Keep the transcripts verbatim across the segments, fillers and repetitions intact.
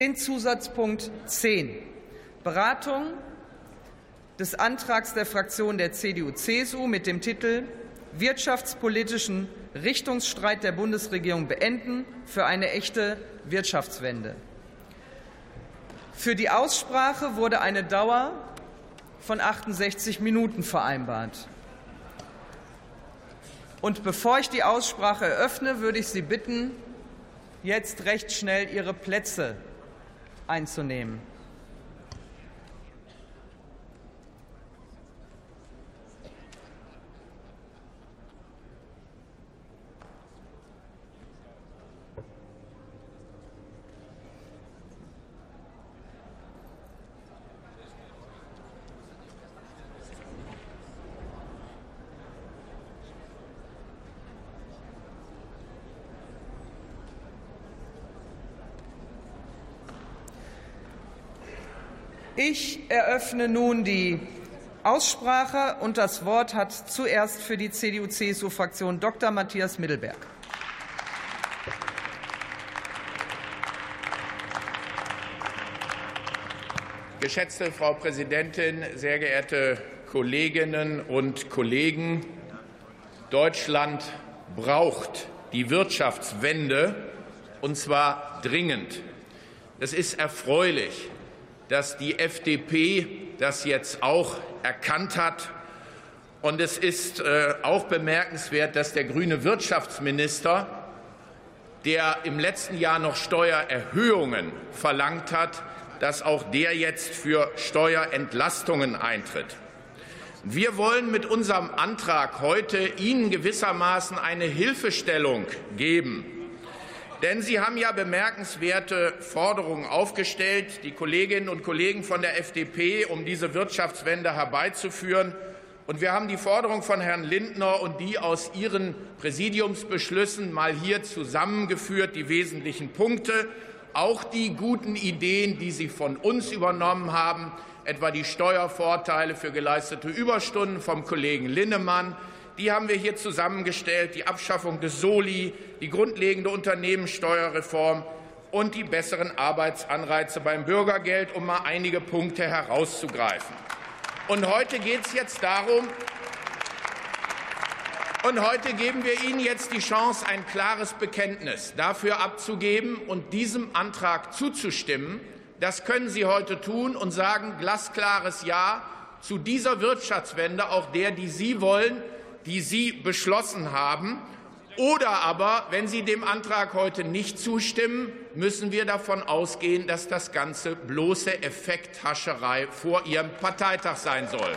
Den Zusatzpunkt zehn. Beratung des Antrags der Fraktion der C D U C S U mit dem Titel Wirtschaftspolitischen Richtungsstreit der Bundesregierung beenden für eine echte Wirtschaftswende. Für die Aussprache wurde eine Dauer von achtundsechzig Minuten vereinbart. Und bevor ich die Aussprache eröffne, würde ich Sie bitten, jetzt recht schnell Ihre Plätze einzunehmen. Ich eröffne nun die Aussprache, und das Wort hat zuerst für die C D U C S U-Fraktion Doktor Matthias Middelberg. Geschätzte Frau Präsidentin, sehr geehrte Kolleginnen und Kollegen! Deutschland braucht die Wirtschaftswende, und zwar dringend. Es ist erfreulich, dass die F D P das jetzt auch erkannt hat. Und es ist auch bemerkenswert, dass der grüne Wirtschaftsminister, der im letzten Jahr noch Steuererhöhungen verlangt hat, dass auch der jetzt für Steuerentlastungen eintritt. Wir wollen mit unserem Antrag heute Ihnen gewissermaßen eine Hilfestellung geben. Denn Sie haben ja bemerkenswerte Forderungen aufgestellt, die Kolleginnen und Kollegen von der F D P, um diese Wirtschaftswende herbeizuführen. Und wir haben die Forderung von Herrn Lindner und die aus Ihren Präsidiumsbeschlüssen mal hier zusammengeführt, die wesentlichen Punkte, auch die guten Ideen, die Sie von uns übernommen haben, etwa die Steuervorteile für geleistete Überstunden vom Kollegen Linnemann. Die haben wir hier zusammengestellt, die Abschaffung des Soli, die grundlegende Unternehmenssteuerreform und die besseren Arbeitsanreize beim Bürgergeld, um mal einige Punkte herauszugreifen. Und heute geht es jetzt darum, und heute geben wir Ihnen jetzt die Chance, ein klares Bekenntnis dafür abzugeben und diesem Antrag zuzustimmen. Das können Sie heute tun und sagen glasklares Ja zu dieser Wirtschaftswende, auch der, die Sie wollen, die Sie beschlossen haben. Oder aber, wenn Sie dem Antrag heute nicht zustimmen, müssen wir davon ausgehen, dass das Ganze bloße Effekthascherei vor Ihrem Parteitag sein soll.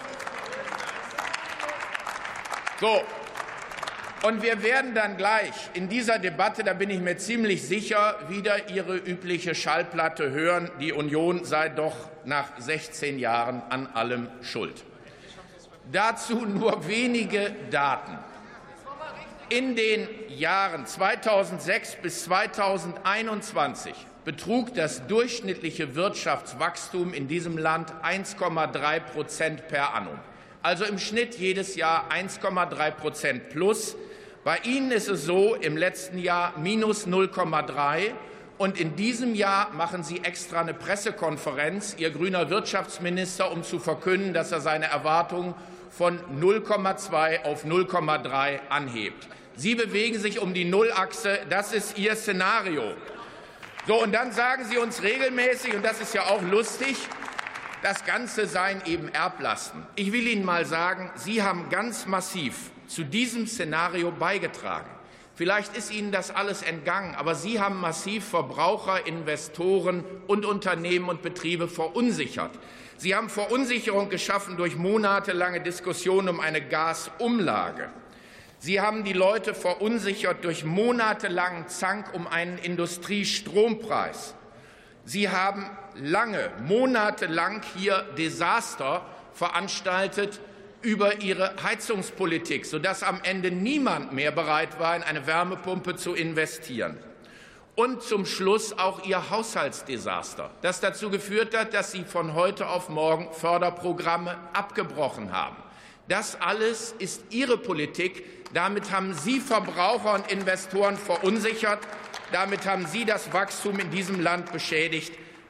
So. Und wir werden dann gleich in dieser Debatte, da bin ich mir ziemlich sicher, wieder Ihre übliche Schallplatte hören. Die Union sei doch nach sechzehn Jahren an allem schuld. Dazu nur wenige Daten. In den Jahren zweitausendsechs bis zweitausendeinundzwanzig betrug das durchschnittliche Wirtschaftswachstum in diesem Land eins Komma drei Prozent per annum. Also im Schnitt jedes Jahr eins Komma drei Prozent plus. Bei Ihnen ist es so, im letzten Jahr minus null Komma drei. Und in diesem Jahr machen Sie extra eine Pressekonferenz, Ihr grüner Wirtschaftsminister, um zu verkünden, dass er seine Erwartungen von null Komma zwei auf null Komma drei anhebt. Sie bewegen sich um die Nullachse. Das ist Ihr Szenario. So, und dann sagen Sie uns regelmäßig, und das ist ja auch lustig, das Ganze seien eben Erblasten. Ich will Ihnen mal sagen, Sie haben ganz massiv zu diesem Szenario beigetragen. Vielleicht ist Ihnen das alles entgangen, aber Sie haben massiv Verbraucher, Investoren und Unternehmen und Betriebe verunsichert. Sie haben Verunsicherung geschaffen durch monatelange Diskussionen um eine Gasumlage. Sie haben die Leute verunsichert durch monatelangen Zank um einen Industriestrompreis. Sie haben lange, monatelang hier Desaster veranstaltet über Ihre Heizungspolitik, sodass am Ende niemand mehr bereit war, in eine Wärmepumpe zu investieren. Und zum Schluss auch Ihr Haushaltsdesaster, das dazu geführt hat, dass Sie von heute auf morgen Förderprogramme abgebrochen haben. Das alles ist Ihre Politik. Damit haben Sie Verbraucher und Investoren verunsichert. Damit haben Sie das Wachstum in diesem Land beschädigt.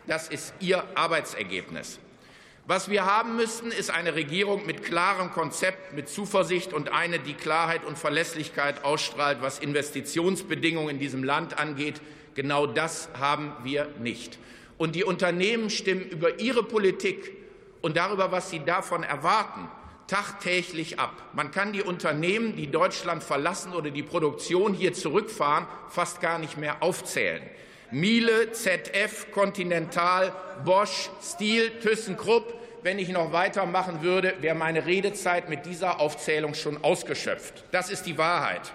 Das ist Ihr Arbeitsergebnis. Was wir haben müssten, ist eine Regierung mit klarem Konzept, mit Zuversicht und eine, die Klarheit und Verlässlichkeit ausstrahlt, was Investitionsbedingungen in diesem Land angeht. Genau das haben wir nicht. Und die Unternehmen stimmen über ihre Politik und darüber, was sie davon erwarten, tagtäglich ab. Man kann die Unternehmen, die Deutschland verlassen oder die Produktion hier zurückfahren, fast gar nicht mehr aufzählen. Miele, Z F, Continental, Bosch, Stihl, ThyssenKrupp. Wenn ich noch weitermachen würde, wäre meine Redezeit mit dieser Aufzählung schon ausgeschöpft. Das ist die Wahrheit.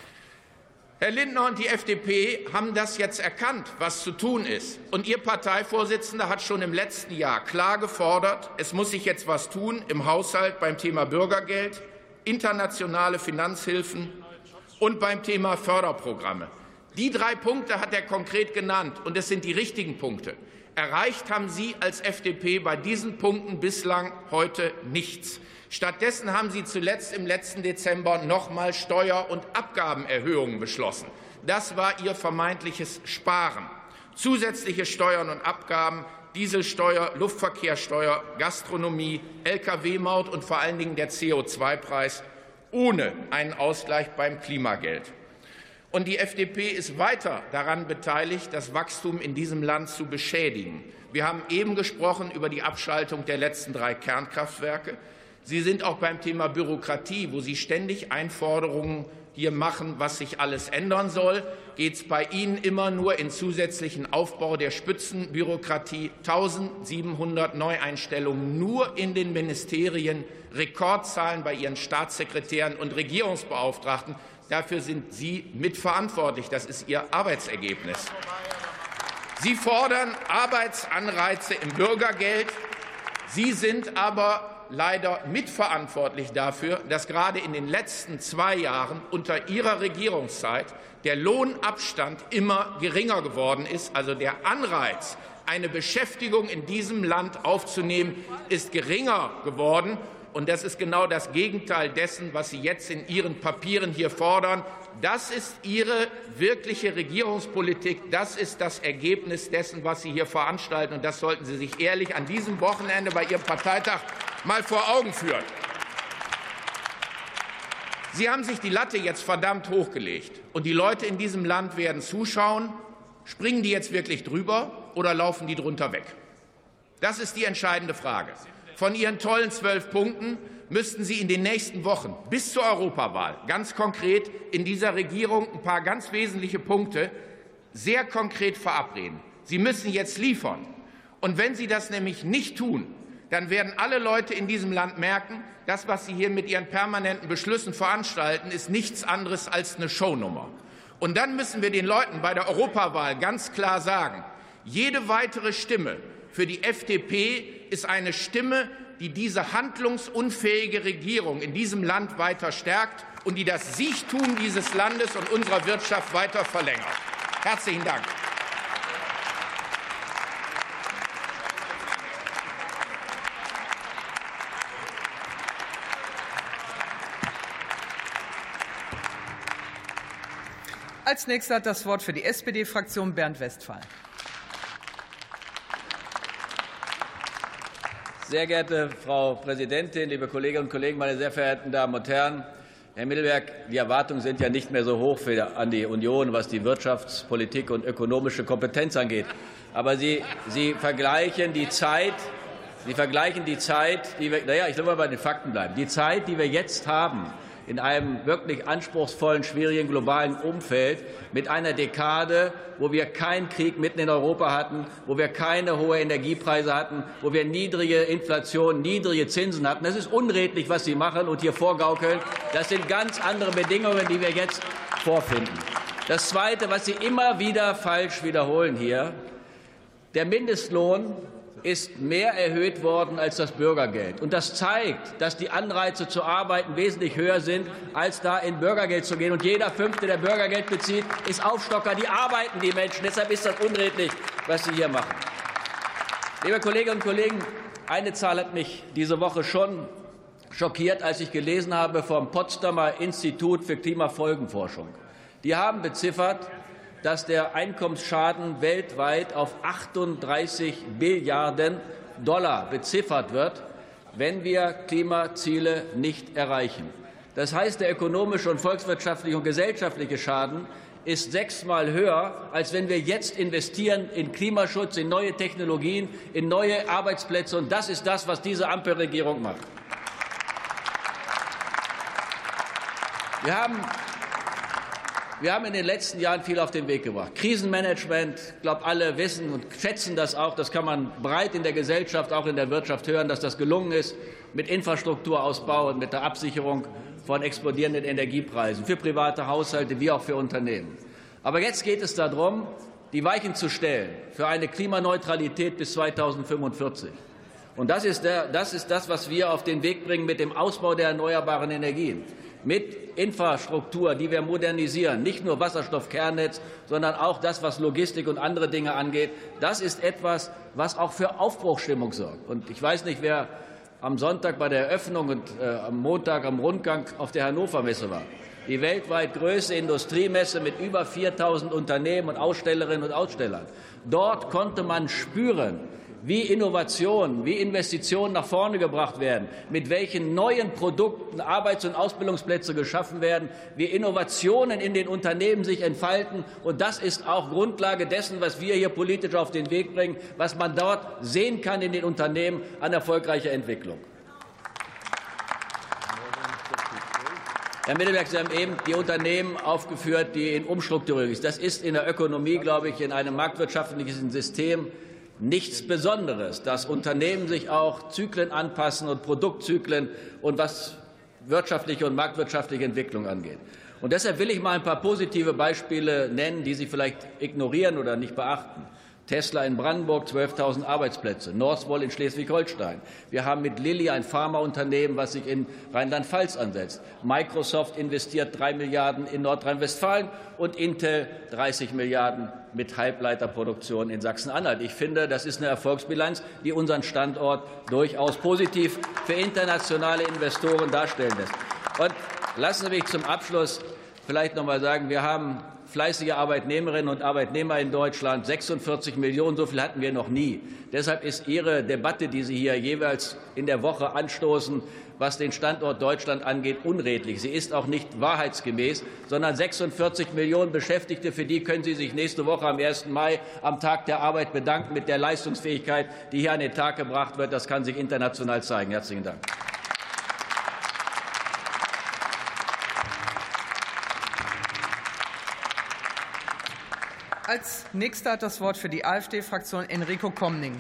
Herr Lindner und die F D P haben das jetzt erkannt, was zu tun ist. Und Ihr Parteivorsitzender hat schon im letzten Jahr klar gefordert, es muss sich jetzt was tun im Haushalt beim Thema Bürgergeld, internationale Finanzhilfen und beim Thema Förderprogramme. Die drei Punkte hat er konkret genannt, und es sind die richtigen Punkte. Erreicht haben Sie als F D P bei diesen Punkten bislang heute nichts. Stattdessen haben Sie zuletzt im letzten Dezember noch mal Steuer- und Abgabenerhöhungen beschlossen. Das war Ihr vermeintliches Sparen. Zusätzliche Steuern und Abgaben, Dieselsteuer, Luftverkehrssteuer, Gastronomie, L K W-Maut und vor allen Dingen der C O zwei Preis ohne einen Ausgleich beim Klimageld. Und die F D P ist weiter daran beteiligt, das Wachstum in diesem Land zu beschädigen. Wir haben eben gesprochen über die Abschaltung der letzten drei Kernkraftwerke. Sie sind auch beim Thema Bürokratie, wo Sie ständig Einforderungen hier machen, was sich alles ändern soll, geht es bei Ihnen immer nur in zusätzlichen Aufbau der Spitzenbürokratie. eintausendsiebenhundert Neueinstellungen nur in den Ministerien, Rekordzahlen bei Ihren Staatssekretären und Regierungsbeauftragten. Dafür sind Sie mitverantwortlich. Das ist Ihr Arbeitsergebnis. Sie fordern Arbeitsanreize im Bürgergeld. Sie sind aber leider mitverantwortlich dafür, dass gerade in den letzten zwei Jahren unter Ihrer Regierungszeit der Lohnabstand immer geringer geworden ist. Also der Anreiz, eine Beschäftigung in diesem Land aufzunehmen, ist geringer geworden. Und das ist genau das Gegenteil dessen, was Sie jetzt in Ihren Papieren hier fordern. Das ist Ihre wirkliche Regierungspolitik. Das ist das Ergebnis dessen, was Sie hier veranstalten. Und das sollten Sie sich ehrlich an diesem Wochenende bei Ihrem Parteitag mal vor Augen führen. Sie haben sich die Latte jetzt verdammt hochgelegt. Und die Leute in diesem Land werden zuschauen. Springen die jetzt wirklich drüber oder laufen die drunter weg? Das ist die entscheidende Frage. Von Ihren tollen zwölf Punkten müssten Sie in den nächsten Wochen bis zur Europawahl ganz konkret in dieser Regierung ein paar ganz wesentliche Punkte sehr konkret verabreden. Sie müssen jetzt liefern. Und wenn Sie das nämlich nicht tun, dann werden alle Leute in diesem Land merken, das, was Sie hier mit Ihren permanenten Beschlüssen veranstalten, ist nichts anderes als eine Shownummer. Und dann müssen wir den Leuten bei der Europawahl ganz klar sagen, jede weitere Stimme für die F D P ist eine Stimme, die diese handlungsunfähige Regierung in diesem Land weiter stärkt und die das Siechtum dieses Landes und unserer Wirtschaft weiter verlängert. Herzlichen Dank. Als Nächster hat das Wort für die S P D-Fraktion Bernd Westphal. Sehr geehrte Frau Präsidentin, liebe Kolleginnen und Kollegen, meine sehr verehrten Damen und Herren! Herr Middelberg, die Erwartungen sind ja nicht mehr so hoch für, an die Union, was die Wirtschaftspolitik und ökonomische Kompetenz angeht. Aber Sie, Sie vergleichen die Zeit, Sie vergleichen die Zeit, die wir, naja, ich will mal bei den Fakten bleiben, die Zeit, die wir jetzt haben, in einem wirklich anspruchsvollen, schwierigen globalen Umfeld mit einer Dekade, wo wir keinen Krieg mitten in Europa hatten, wo wir keine hohen Energiepreise hatten, wo wir niedrige Inflation, niedrige Zinsen hatten. Das ist unredlich, was Sie machen und hier vorgaukeln. Das sind ganz andere Bedingungen, die wir jetzt vorfinden. Das Zweite, was Sie immer wieder falsch wiederholen hier, der Mindestlohn ist mehr erhöht worden als das Bürgergeld. Und das zeigt, dass die Anreize zu arbeiten wesentlich höher sind, als da in Bürgergeld zu gehen. Und jeder Fünfte, der Bürgergeld bezieht, ist Aufstocker. Die arbeiten, die Menschen. Deshalb ist das unredlich, was Sie hier machen. Liebe Kolleginnen und Kollegen, eine Zahl hat mich diese Woche schon schockiert, als ich gelesen habe vom Potsdamer Institut für Klimafolgenforschung. Die haben beziffert, dass der Einkommensschaden weltweit auf achtunddreißig Milliarden Dollar beziffert wird, wenn wir Klimaziele nicht erreichen. Das heißt, der ökonomische und volkswirtschaftliche und gesellschaftliche Schaden ist sechsmal höher, als wenn wir jetzt investieren in Klimaschutz, in neue Technologien, in neue Arbeitsplätze. Und das ist das, was diese Ampelregierung macht. Wir haben Wir haben in den letzten Jahren viel auf den Weg gebracht. Krisenmanagement, ich glaube, alle wissen und schätzen das auch. Das kann man breit in der Gesellschaft, auch in der Wirtschaft hören, dass das gelungen ist mit Infrastrukturausbau und mit der Absicherung von explodierenden Energiepreisen für private Haushalte wie auch für Unternehmen. Aber jetzt geht es darum, die Weichen zu stellen für eine Klimaneutralität bis zweitausendfünfundvierzig. Und das ist, der, das ist das, was wir auf den Weg bringen mit dem Ausbau der erneuerbaren Energien. Mit Infrastruktur, die wir modernisieren, nicht nur Wasserstoffkernnetz, sondern auch das, was Logistik und andere Dinge angeht. Das ist etwas, was auch für Aufbruchsstimmung sorgt. Und ich weiß nicht, wer am Sonntag bei der Eröffnung und äh, am Montag am Rundgang auf der Hannover Messe war. Die weltweit größte Industriemesse mit über viertausend Unternehmen und Ausstellerinnen und Ausstellern. Dort konnte man spüren, wie Innovationen, wie Investitionen nach vorne gebracht werden, mit welchen neuen Produkten Arbeits- und Ausbildungsplätze geschaffen werden, wie Innovationen in den Unternehmen sich entfalten. Und das ist auch Grundlage dessen, was wir hier politisch auf den Weg bringen, was man dort sehen kann in den Unternehmen an erfolgreicher Entwicklung. Herr Middelberg, Sie haben eben die Unternehmen aufgeführt, die in Umstrukturierung sind. Das ist in der Ökonomie, glaube ich, in einem marktwirtschaftlichen System nichts Besonderes, dass Unternehmen sich auch Zyklen anpassen und Produktzyklen und was wirtschaftliche und marktwirtschaftliche Entwicklung angeht. Und deshalb will ich mal ein paar positive Beispiele nennen, die Sie vielleicht ignorieren oder nicht beachten. Tesla in Brandenburg, zwölftausend Arbeitsplätze. Northvolt in Schleswig-Holstein. Wir haben mit Lilly ein Pharmaunternehmen, was sich in Rheinland-Pfalz ansetzt. Microsoft investiert drei Milliarden in Nordrhein-Westfalen und Intel dreißig Milliarden mit Halbleiterproduktion in Sachsen-Anhalt. Ich finde, das ist eine Erfolgsbilanz, die unseren Standort durchaus positiv für internationale Investoren darstellen lässt. Und lassen Sie mich zum Abschluss vielleicht noch mal sagen, wir haben fleißige Arbeitnehmerinnen und Arbeitnehmer in Deutschland, sechsundvierzig Millionen, so viel hatten wir noch nie. Deshalb ist Ihre Debatte, die Sie hier jeweils in der Woche anstoßen, was den Standort Deutschland angeht, unredlich. Sie ist auch nicht wahrheitsgemäß, sondern sechsundvierzig Millionen Beschäftigte, für die können Sie sich nächste Woche am ersten Mai am Tag der Arbeit bedanken mit der Leistungsfähigkeit, die hier an den Tag gebracht wird. Das kann sich international zeigen. Herzlichen Dank. Als Nächster hat das Wort für die AfD-Fraktion Enrico Komning.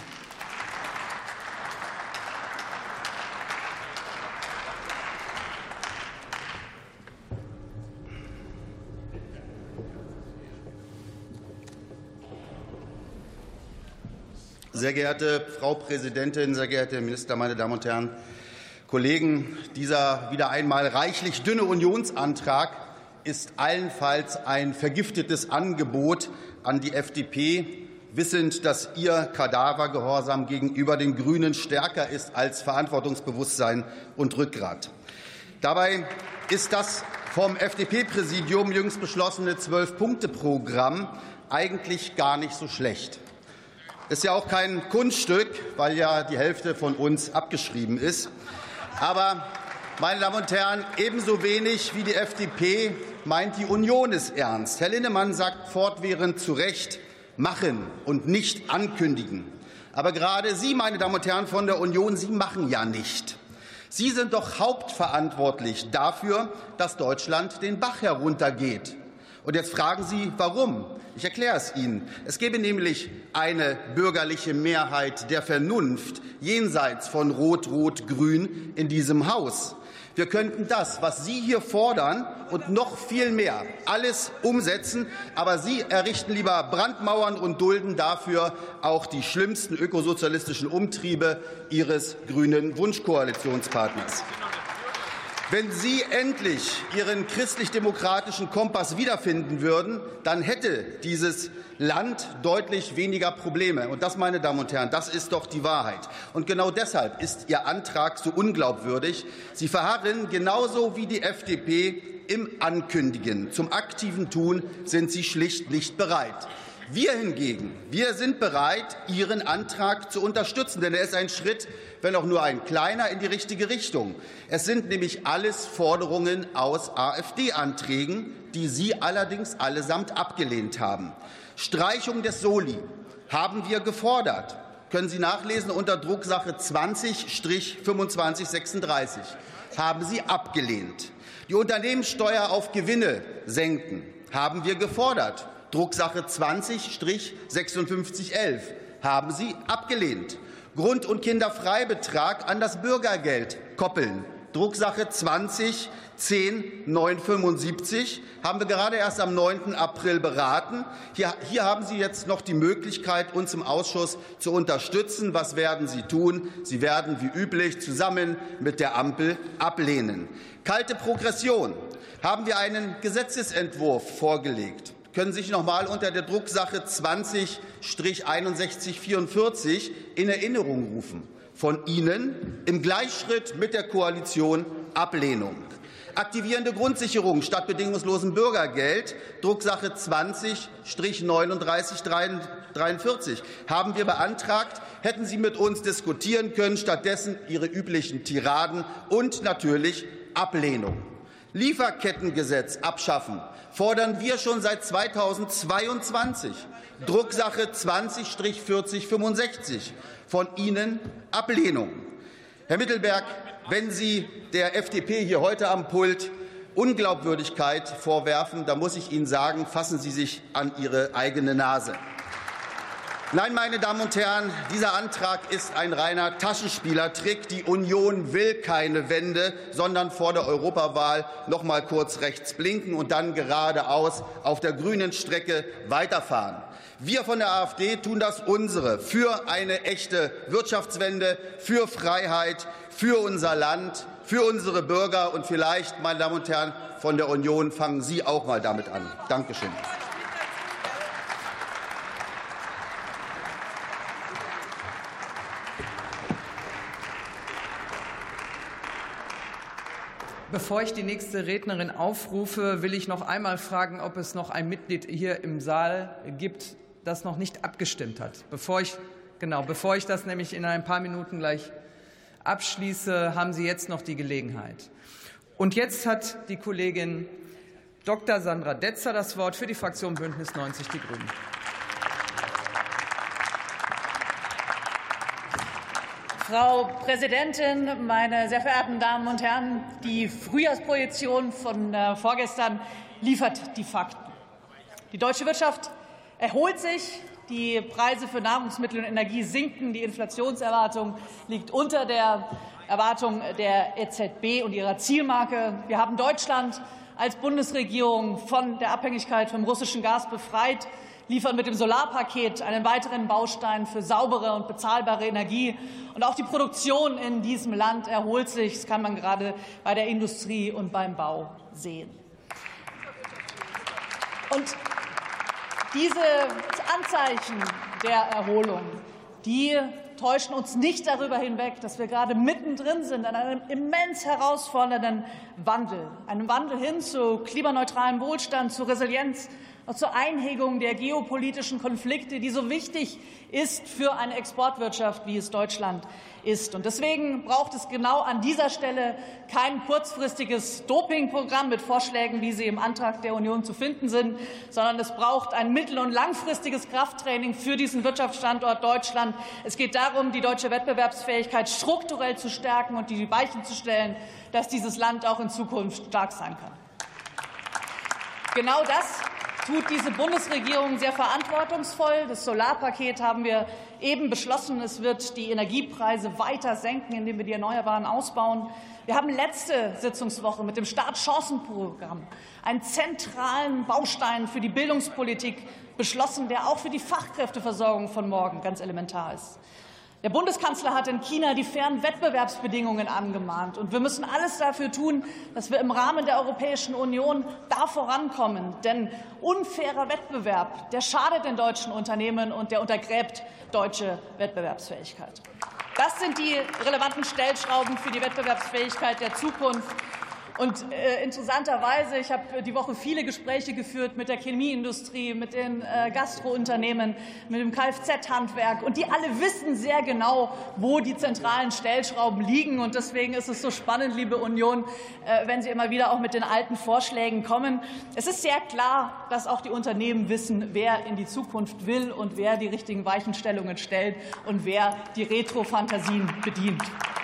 Sehr geehrte Frau Präsidentin, sehr geehrte Herr Minister, meine Damen und Herren Kollegen! Dieser wieder einmal reichlich dünne Unionsantrag ist allenfalls ein vergiftetes Angebot an die F D P, wissend, dass ihr Kadavergehorsam gegenüber den Grünen stärker ist als Verantwortungsbewusstsein und Rückgrat. Dabei ist das vom F D P-Präsidium jüngst beschlossene Zwölf-Punkte-Programm eigentlich gar nicht so schlecht. Ist ja auch kein Kunststück, weil ja die Hälfte von uns abgeschrieben ist. Aber, meine Damen und Herren, ebenso wenig wie die F D P meint die Union es ernst. Herr Linnemann sagt fortwährend zu Recht, machen und nicht ankündigen. Aber gerade Sie, meine Damen und Herren von der Union, Sie machen ja nicht. Sie sind doch hauptverantwortlich dafür, dass Deutschland den Bach heruntergeht. Und jetzt fragen Sie, warum? Ich erkläre es Ihnen. Es gäbe nämlich eine bürgerliche Mehrheit der Vernunft jenseits von Rot-Rot-Grün in diesem Haus. Wir könnten das, was Sie hier fordern und noch viel mehr, alles umsetzen. Aber Sie errichten lieber Brandmauern und dulden dafür auch die schlimmsten ökosozialistischen Umtriebe Ihres grünen Wunschkoalitionspartners. Wenn Sie endlich Ihren christlich-demokratischen Kompass wiederfinden würden, dann hätte dieses Land deutlich weniger Probleme. Und das, meine Damen und Herren, das ist doch die Wahrheit. Und genau deshalb ist Ihr Antrag so unglaubwürdig. Sie verharren genauso wie die F D P im Ankündigen. Zum aktiven Tun sind Sie schlicht nicht bereit. Wir hingegen, wir sind bereit, Ihren Antrag zu unterstützen, denn er ist ein Schritt, wenn auch nur ein kleiner, in die richtige Richtung. Es sind nämlich alles Forderungen aus AfD-Anträgen, die Sie allerdings allesamt abgelehnt haben. Streichung des Soli haben wir gefordert. Können Sie nachlesen unter Drucksache zwanzig fünfundzwanzig sechsunddreißig. Haben Sie abgelehnt. Die Unternehmenssteuer auf Gewinne senken haben wir gefordert. Drucksache zwanzig sechsundfünfzig elf haben Sie abgelehnt. Grund- und Kinderfreibetrag an das Bürgergeld koppeln. Drucksache zwanzig zehn neunhundertfünfundsiebzig haben wir gerade erst am neunten April beraten. Hier, hier haben Sie jetzt noch die Möglichkeit, uns im Ausschuss zu unterstützen. Was werden Sie tun? Sie werden wie üblich zusammen mit der Ampel ablehnen. Kalte Progression haben wir einen Gesetzesentwurf vorgelegt. Können Sie sich noch mal unter der Drucksache zwanzig einundsechzig vierundvierzig in Erinnerung rufen. Von Ihnen im Gleichschritt mit der Koalition Ablehnung. Aktivierende Grundsicherung statt bedingungslosem Bürgergeld, Drucksache zwanzig neununddreißig dreiundvierzig, haben wir beantragt, hätten Sie mit uns diskutieren können, stattdessen Ihre üblichen Tiraden und natürlich Ablehnung. Lieferkettengesetz abschaffen fordern wir schon seit zweitausendzweiundzwanzig. Drucksache zwanzig vierzig fünfundsechzig. Von Ihnen Ablehnung. Herr Mittelberg, wenn Sie der F D P hier heute am Pult Unglaubwürdigkeit vorwerfen, dann muss ich Ihnen sagen, fassen Sie sich an Ihre eigene Nase. Nein, meine Damen und Herren, dieser Antrag ist ein reiner Taschenspielertrick. Die Union will keine Wende, sondern vor der Europawahl noch mal kurz rechts blinken und dann geradeaus auf der grünen Strecke weiterfahren. Wir von der AfD tun das unsere für eine echte Wirtschaftswende, für Freiheit, für unser Land, für unsere Bürger. Und vielleicht, meine Damen und Herren von der Union, fangen Sie auch mal damit an. Dankeschön. Bevor ich die nächste Rednerin aufrufe, will ich noch einmal fragen, ob es noch ein Mitglied hier im Saal gibt, das noch nicht abgestimmt hat. Bevor ich, genau, bevor ich das nämlich in ein paar Minuten gleich abschließe, haben Sie jetzt noch die Gelegenheit. Und jetzt hat die Kollegin Doktor Sandra Detzer das Wort für die Fraktion Bündnis neunzig Die Grünen. Frau Präsidentin, meine sehr verehrten Damen und Herren! Die Frühjahrsprojektion von vorgestern liefert die Fakten. Die deutsche Wirtschaft erholt sich, die Preise für Nahrungsmittel und Energie sinken, die Inflationserwartung liegt unter der Erwartung der E Z B und ihrer Zielmarke. Wir haben Deutschland als Bundesregierung von der Abhängigkeit vom russischen Gas befreit, liefern mit dem Solarpaket einen weiteren Baustein für saubere und bezahlbare Energie. Und auch die Produktion in diesem Land erholt sich. Das kann man gerade bei der Industrie und beim Bau sehen. Und diese Anzeichen der Erholung, die täuschen uns nicht darüber hinweg, dass wir gerade mittendrin sind an einem immens herausfordernden Wandel, einem Wandel hin zu klimaneutralem Wohlstand, zu Resilienz, zur Einhegung der geopolitischen Konflikte, die so wichtig ist für eine Exportwirtschaft, wie es Deutschland ist. Und deswegen braucht es genau an dieser Stelle kein kurzfristiges Dopingprogramm mit Vorschlägen, wie sie im Antrag der Union zu finden sind, sondern es braucht ein mittel- und langfristiges Krafttraining für diesen Wirtschaftsstandort Deutschland. Es geht darum, die deutsche Wettbewerbsfähigkeit strukturell zu stärken und die Weichen zu stellen, dass dieses Land auch in Zukunft stark sein kann. Genau das tut diese Bundesregierung sehr verantwortungsvoll. Das Solarpaket haben wir eben beschlossen. Es wird die Energiepreise weiter senken, indem wir die Erneuerbaren ausbauen. Wir haben letzte Sitzungswoche mit dem Startchancenprogramm einen zentralen Baustein für die Bildungspolitik beschlossen, der auch für die Fachkräfteversorgung von morgen ganz elementar ist. Der Bundeskanzler hat in China die fairen Wettbewerbsbedingungen angemahnt. Und wir müssen alles dafür tun, dass wir im Rahmen der Europäischen Union da vorankommen. Denn unfairer Wettbewerb, der schadet den deutschen Unternehmen und der untergräbt deutsche Wettbewerbsfähigkeit. Das sind die relevanten Stellschrauben für die Wettbewerbsfähigkeit der Zukunft. Und äh, interessanterweise, ich habe die Woche viele Gespräche geführt mit der Chemieindustrie, mit den äh, Gastrounternehmen, mit dem Kfz-Handwerk. Und die alle wissen sehr genau, wo die zentralen Stellschrauben liegen. Und deswegen ist es so spannend, liebe Union, äh, wenn Sie immer wieder auch mit den alten Vorschlägen kommen. Es ist sehr klar, dass auch die Unternehmen wissen, wer in die Zukunft will und wer die richtigen Weichenstellungen stellt und wer die Retro-Fantasien bedient.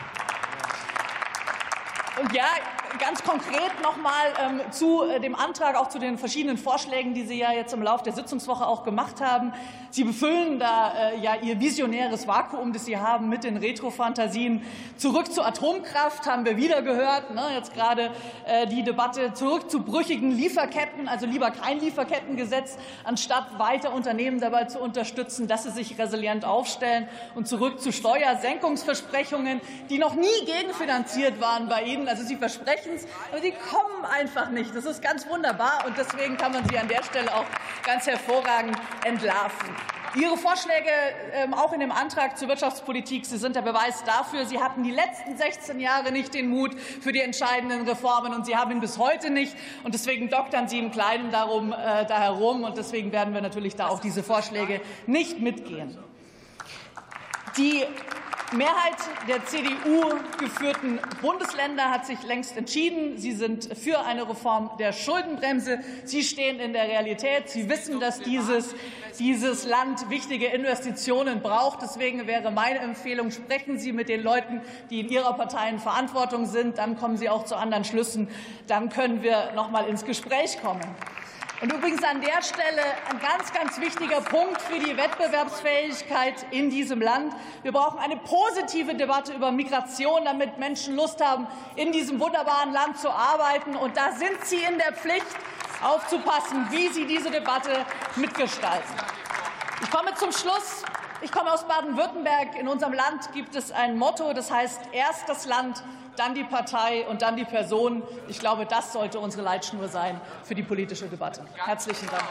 Und ja, ganz konkret noch mal ähm, zu äh, dem Antrag, auch zu den verschiedenen Vorschlägen, die Sie ja jetzt im Laufe der Sitzungswoche auch gemacht haben. Sie befüllen da äh, ja Ihr visionäres Vakuum, das Sie haben mit den Retro-Fantasien. Zurück zur Atomkraft haben wir wieder gehört, ne, jetzt gerade äh, die Debatte. Zurück zu brüchigen Lieferketten, also lieber kein Lieferkettengesetz, anstatt weiter Unternehmen dabei zu unterstützen, dass sie sich resilient aufstellen. Und zurück zu Steuersenkungsversprechungen, die noch nie gegenfinanziert waren bei Ihnen. Also Sie versprechen, aber sie kommen einfach nicht. Das ist ganz wunderbar, und deswegen kann man sie an der Stelle auch ganz hervorragend entlarven. Ihre Vorschläge, ähm, auch in dem Antrag zur Wirtschaftspolitik, sie sind der Beweis dafür, Sie hatten die letzten sechzehn Jahre nicht den Mut für die entscheidenden Reformen, und Sie haben ihn bis heute nicht. Und deswegen doktern Sie im Kleinen darum, äh, da herum, und deswegen werden wir natürlich da auch diese Vorschläge nicht mitgehen. Die Mehrheit der C D U-geführten Bundesländer hat sich längst entschieden. Sie sind für eine Reform der Schuldenbremse. Sie stehen in der Realität. Sie wissen, dass dieses, dieses Land wichtige Investitionen braucht. Deswegen wäre meine Empfehlung, sprechen Sie mit den Leuten, die in Ihrer Partei in Verantwortung sind. Dann kommen Sie auch zu anderen Schlüssen. Dann können wir noch mal ins Gespräch kommen. Und übrigens an der Stelle ein ganz, ganz wichtiger Punkt für die Wettbewerbsfähigkeit in diesem Land. Wir brauchen eine positive Debatte über Migration, damit Menschen Lust haben, in diesem wunderbaren Land zu arbeiten. Und da sind Sie in der Pflicht, aufzupassen, wie Sie diese Debatte mitgestalten. Ich komme zum Schluss. Ich komme aus Baden-Württemberg. In unserem Land gibt es ein Motto, das heißt erst das Land, dann die Partei und dann die Person. Ich glaube, das sollte unsere Leitschnur sein für die politische Debatte. Herzlichen Dank.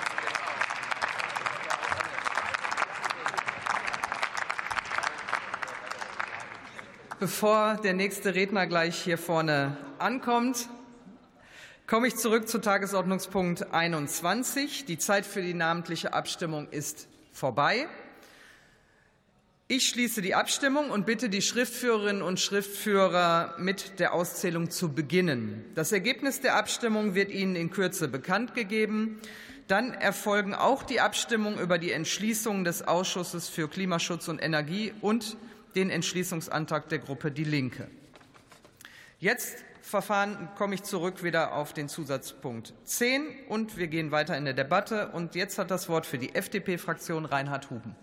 Bevor der nächste Redner gleich hier vorne ankommt, komme ich zurück zu Tagesordnungspunkt einundzwanzig. Die Zeit für die namentliche Abstimmung ist vorbei. Ich schließe die Abstimmung und bitte die Schriftführerinnen und Schriftführer, mit der Auszählung zu beginnen. Das Ergebnis der Abstimmung wird Ihnen in Kürze bekannt gegeben. Dann erfolgen auch die Abstimmung über die Entschließung des Ausschusses für Klimaschutz und Energie und den Entschließungsantrag der Gruppe Die Linke. Jetzt Verfahren komme ich zurück wieder auf den Zusatzpunkt zehn, und wir gehen weiter in der Debatte. Und jetzt hat das Wort für die F D P-Fraktion Reinhard Huben.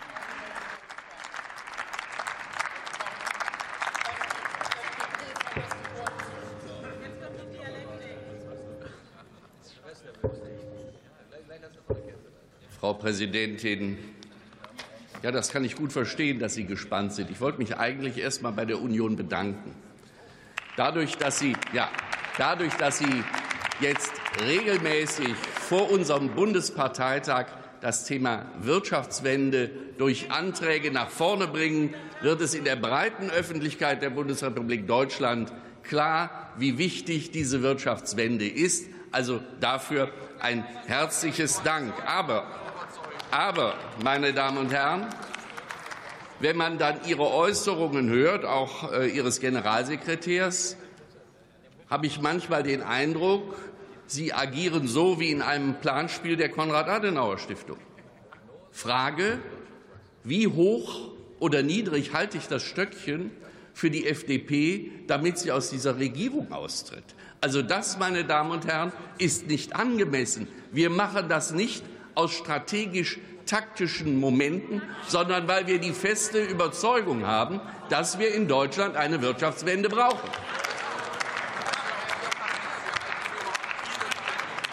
Frau Präsidentin, ja, das kann ich gut verstehen, dass Sie gespannt sind. Ich wollte mich eigentlich erst mal bei der Union bedanken. Dadurch, dass Sie, ja, dadurch, dass Sie jetzt regelmäßig vor unserem Bundesparteitag das Thema Wirtschaftswende durch Anträge nach vorne bringen, wird es in der breiten Öffentlichkeit der Bundesrepublik Deutschland klar, wie wichtig diese Wirtschaftswende ist. Also dafür ein herzliches Dank. Aber, aber, meine Damen und Herren, wenn man dann Ihre Äußerungen hört, auch äh, Ihres Generalsekretärs, habe ich manchmal den Eindruck, Sie agieren so wie in einem Planspiel der Konrad-Adenauer-Stiftung. Frage, wie hoch oder niedrig halte ich das Stöckchen für die F D P, damit sie aus dieser Regierung austritt? Also das, meine Damen und Herren, ist nicht angemessen. Wir machen das nicht aus strategisch-taktischen Momenten, sondern weil wir die feste Überzeugung haben, dass wir in Deutschland eine Wirtschaftswende brauchen.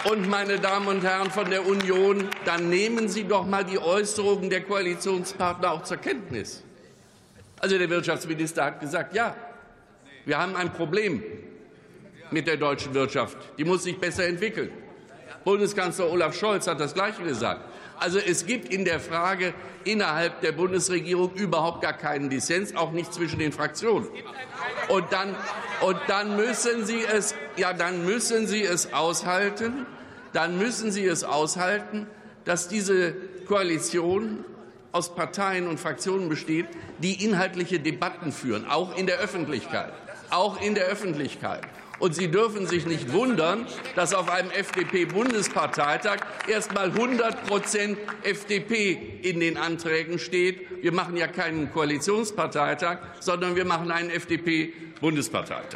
Und, meine Damen und Herren von der Union, dann nehmen Sie doch mal die Äußerungen der Koalitionspartner auch zur Kenntnis. Also der Wirtschaftsminister hat gesagt, ja, wir haben ein Problem mit der deutschen Wirtschaft. Die muss sich besser entwickeln. Bundeskanzler Olaf Scholz hat das Gleiche gesagt. Also es gibt in der Frage innerhalb der Bundesregierung überhaupt gar keinen Dissens, auch nicht zwischen den Fraktionen. Und dann, und dann müssen Sie es, ja, dann müssen Sie es aushalten, dann müssen Sie es aushalten, dass diese Koalition aus Parteien und Fraktionen besteht, die inhaltliche Debatten führen, auch in der Öffentlichkeit, auch in der Öffentlichkeit. Und Sie dürfen sich nicht wundern, dass auf einem F D P-Bundesparteitag erst mal hundert Prozent F D P in den Anträgen steht. Wir machen ja keinen Koalitionsparteitag, sondern wir machen einen F D P-Bundesparteitag.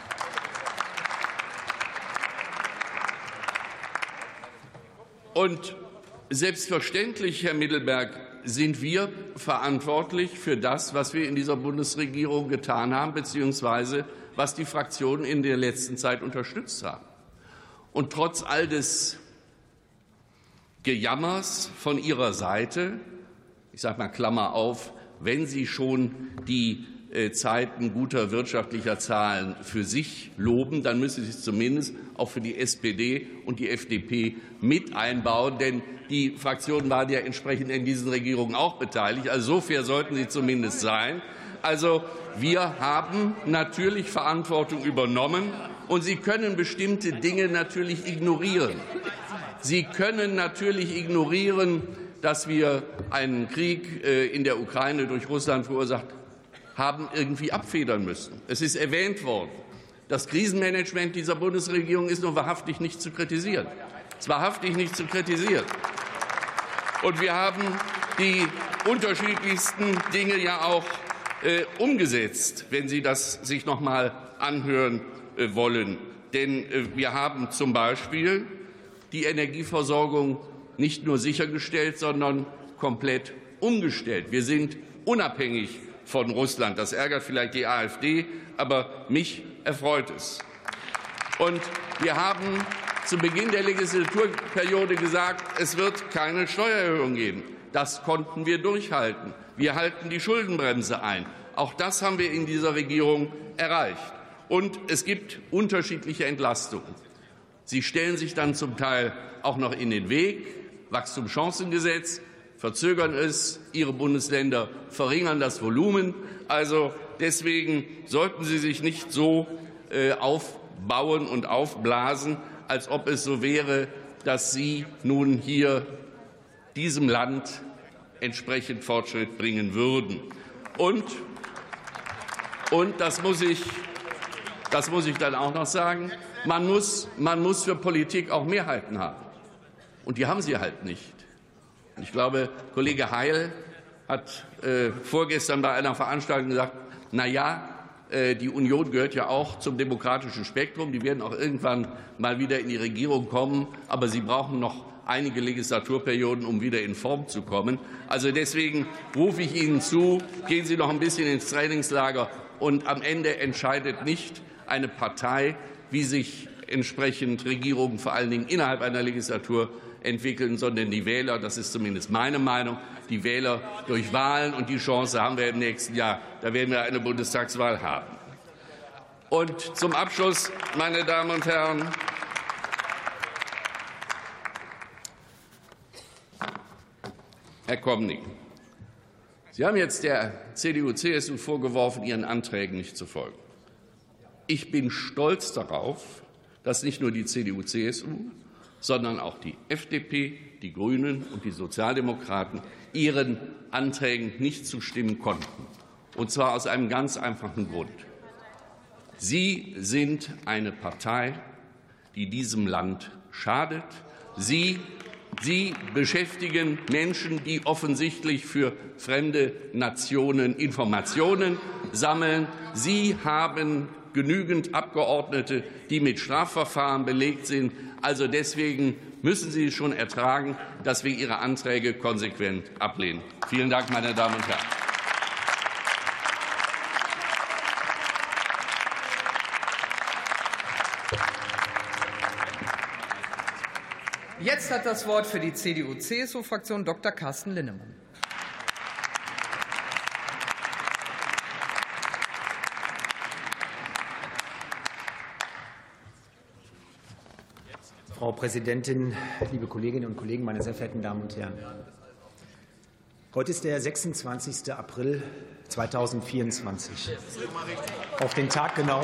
Und selbstverständlich, Herr Middelberg, sind wir verantwortlich für das, was wir in dieser Bundesregierung getan haben, beziehungsweise was die Fraktionen in der letzten Zeit unterstützt haben. Und trotz all des Gejammers von Ihrer Seite, ich sage mal Klammer auf, wenn Sie schon die äh, Zeiten guter wirtschaftlicher Zahlen für sich loben, dann müssen Sie es zumindest auch für die S P D und die F D P mit einbauen, denn die Fraktionen waren ja entsprechend in diesen Regierungen auch beteiligt. Also so fair sollten sie zumindest sein. Also wir haben natürlich Verantwortung übernommen, und Sie können bestimmte Dinge natürlich ignorieren. Sie können natürlich ignorieren, dass wir einen Krieg in der Ukraine durch Russland verursacht haben, irgendwie abfedern müssen. Es ist erwähnt worden. Das Krisenmanagement dieser Bundesregierung ist nur wahrhaftig nicht zu kritisieren. Es ist wahrhaftig nicht zu kritisieren. Und wir haben die unterschiedlichsten Dinge ja auch äh, umgesetzt, wenn Sie das sich noch mal anhören äh, wollen. Denn äh, wir haben zum Beispiel die Energieversorgung nicht nur sichergestellt, sondern komplett umgestellt. Wir sind unabhängig von Russland. Das ärgert vielleicht die AfD, aber mich erfreut es. Und wir haben zu Beginn der Legislaturperiode gesagt, es wird keine Steuererhöhung geben. Das konnten wir durchhalten. Wir halten die Schuldenbremse ein. Auch das haben wir in dieser Regierung erreicht. Und es gibt unterschiedliche Entlastungen. Sie stellen sich dann zum Teil auch noch in den Weg. Wachstumschancengesetz, verzögern es. Ihre Bundesländer verringern das Volumen. Also deswegen sollten Sie sich nicht so äh, aufbauen und aufblasen, als ob es so wäre, dass Sie nun hier diesem Land entsprechend Fortschritt bringen würden. Und, und das muss ich, das muss ich dann auch noch sagen, man muss, man muss für Politik auch Mehrheiten haben. Und die haben Sie halt nicht. Ich glaube, Kollege Heil hat äh, vorgestern bei einer Veranstaltung gesagt, na ja, äh, die Union gehört ja auch zum demokratischen Spektrum. Die werden auch irgendwann mal wieder in die Regierung kommen. Aber sie brauchen noch einige Legislaturperioden, um wieder in Form zu kommen. Also deswegen rufe ich Ihnen zu, gehen Sie noch ein bisschen ins Trainingslager. Und am Ende entscheidet nicht eine Partei, wie sich entsprechend Regierungen vor allen Dingen innerhalb einer Legislatur entwickeln, sondern die Wähler, das ist zumindest meine Meinung, die Wähler durch Wahlen, und die Chance haben wir im nächsten Jahr. Da werden wir eine Bundestagswahl haben. Und zum Abschluss, meine Damen und Herren, Herr Komning, Sie haben jetzt der C D U C S U vorgeworfen, Ihren Anträgen nicht zu folgen. Ich bin stolz darauf, dass nicht nur die C D U C S U, sondern auch die F D P, die Grünen und die Sozialdemokraten ihren Anträgen nicht zustimmen konnten. Und zwar aus einem ganz einfachen Grund. Sie sind eine Partei, die diesem Land schadet. Sie, Sie beschäftigen Menschen, die offensichtlich für fremde Nationen Informationen sammeln. Sie haben genügend Abgeordnete, die mit Strafverfahren belegt sind. Also deswegen müssen Sie schon ertragen, dass wir Ihre Anträge konsequent ablehnen. Vielen Dank, meine Damen und Herren. Jetzt hat das Wort für die C D U C S U-Fraktion Doktor Carsten Linnemann. Frau Präsidentin, liebe Kolleginnen und Kollegen, meine sehr verehrten Damen und Herren! Heute ist der sechsundzwanzigste April zweitausendvierundzwanzig. Auf den Tag genau,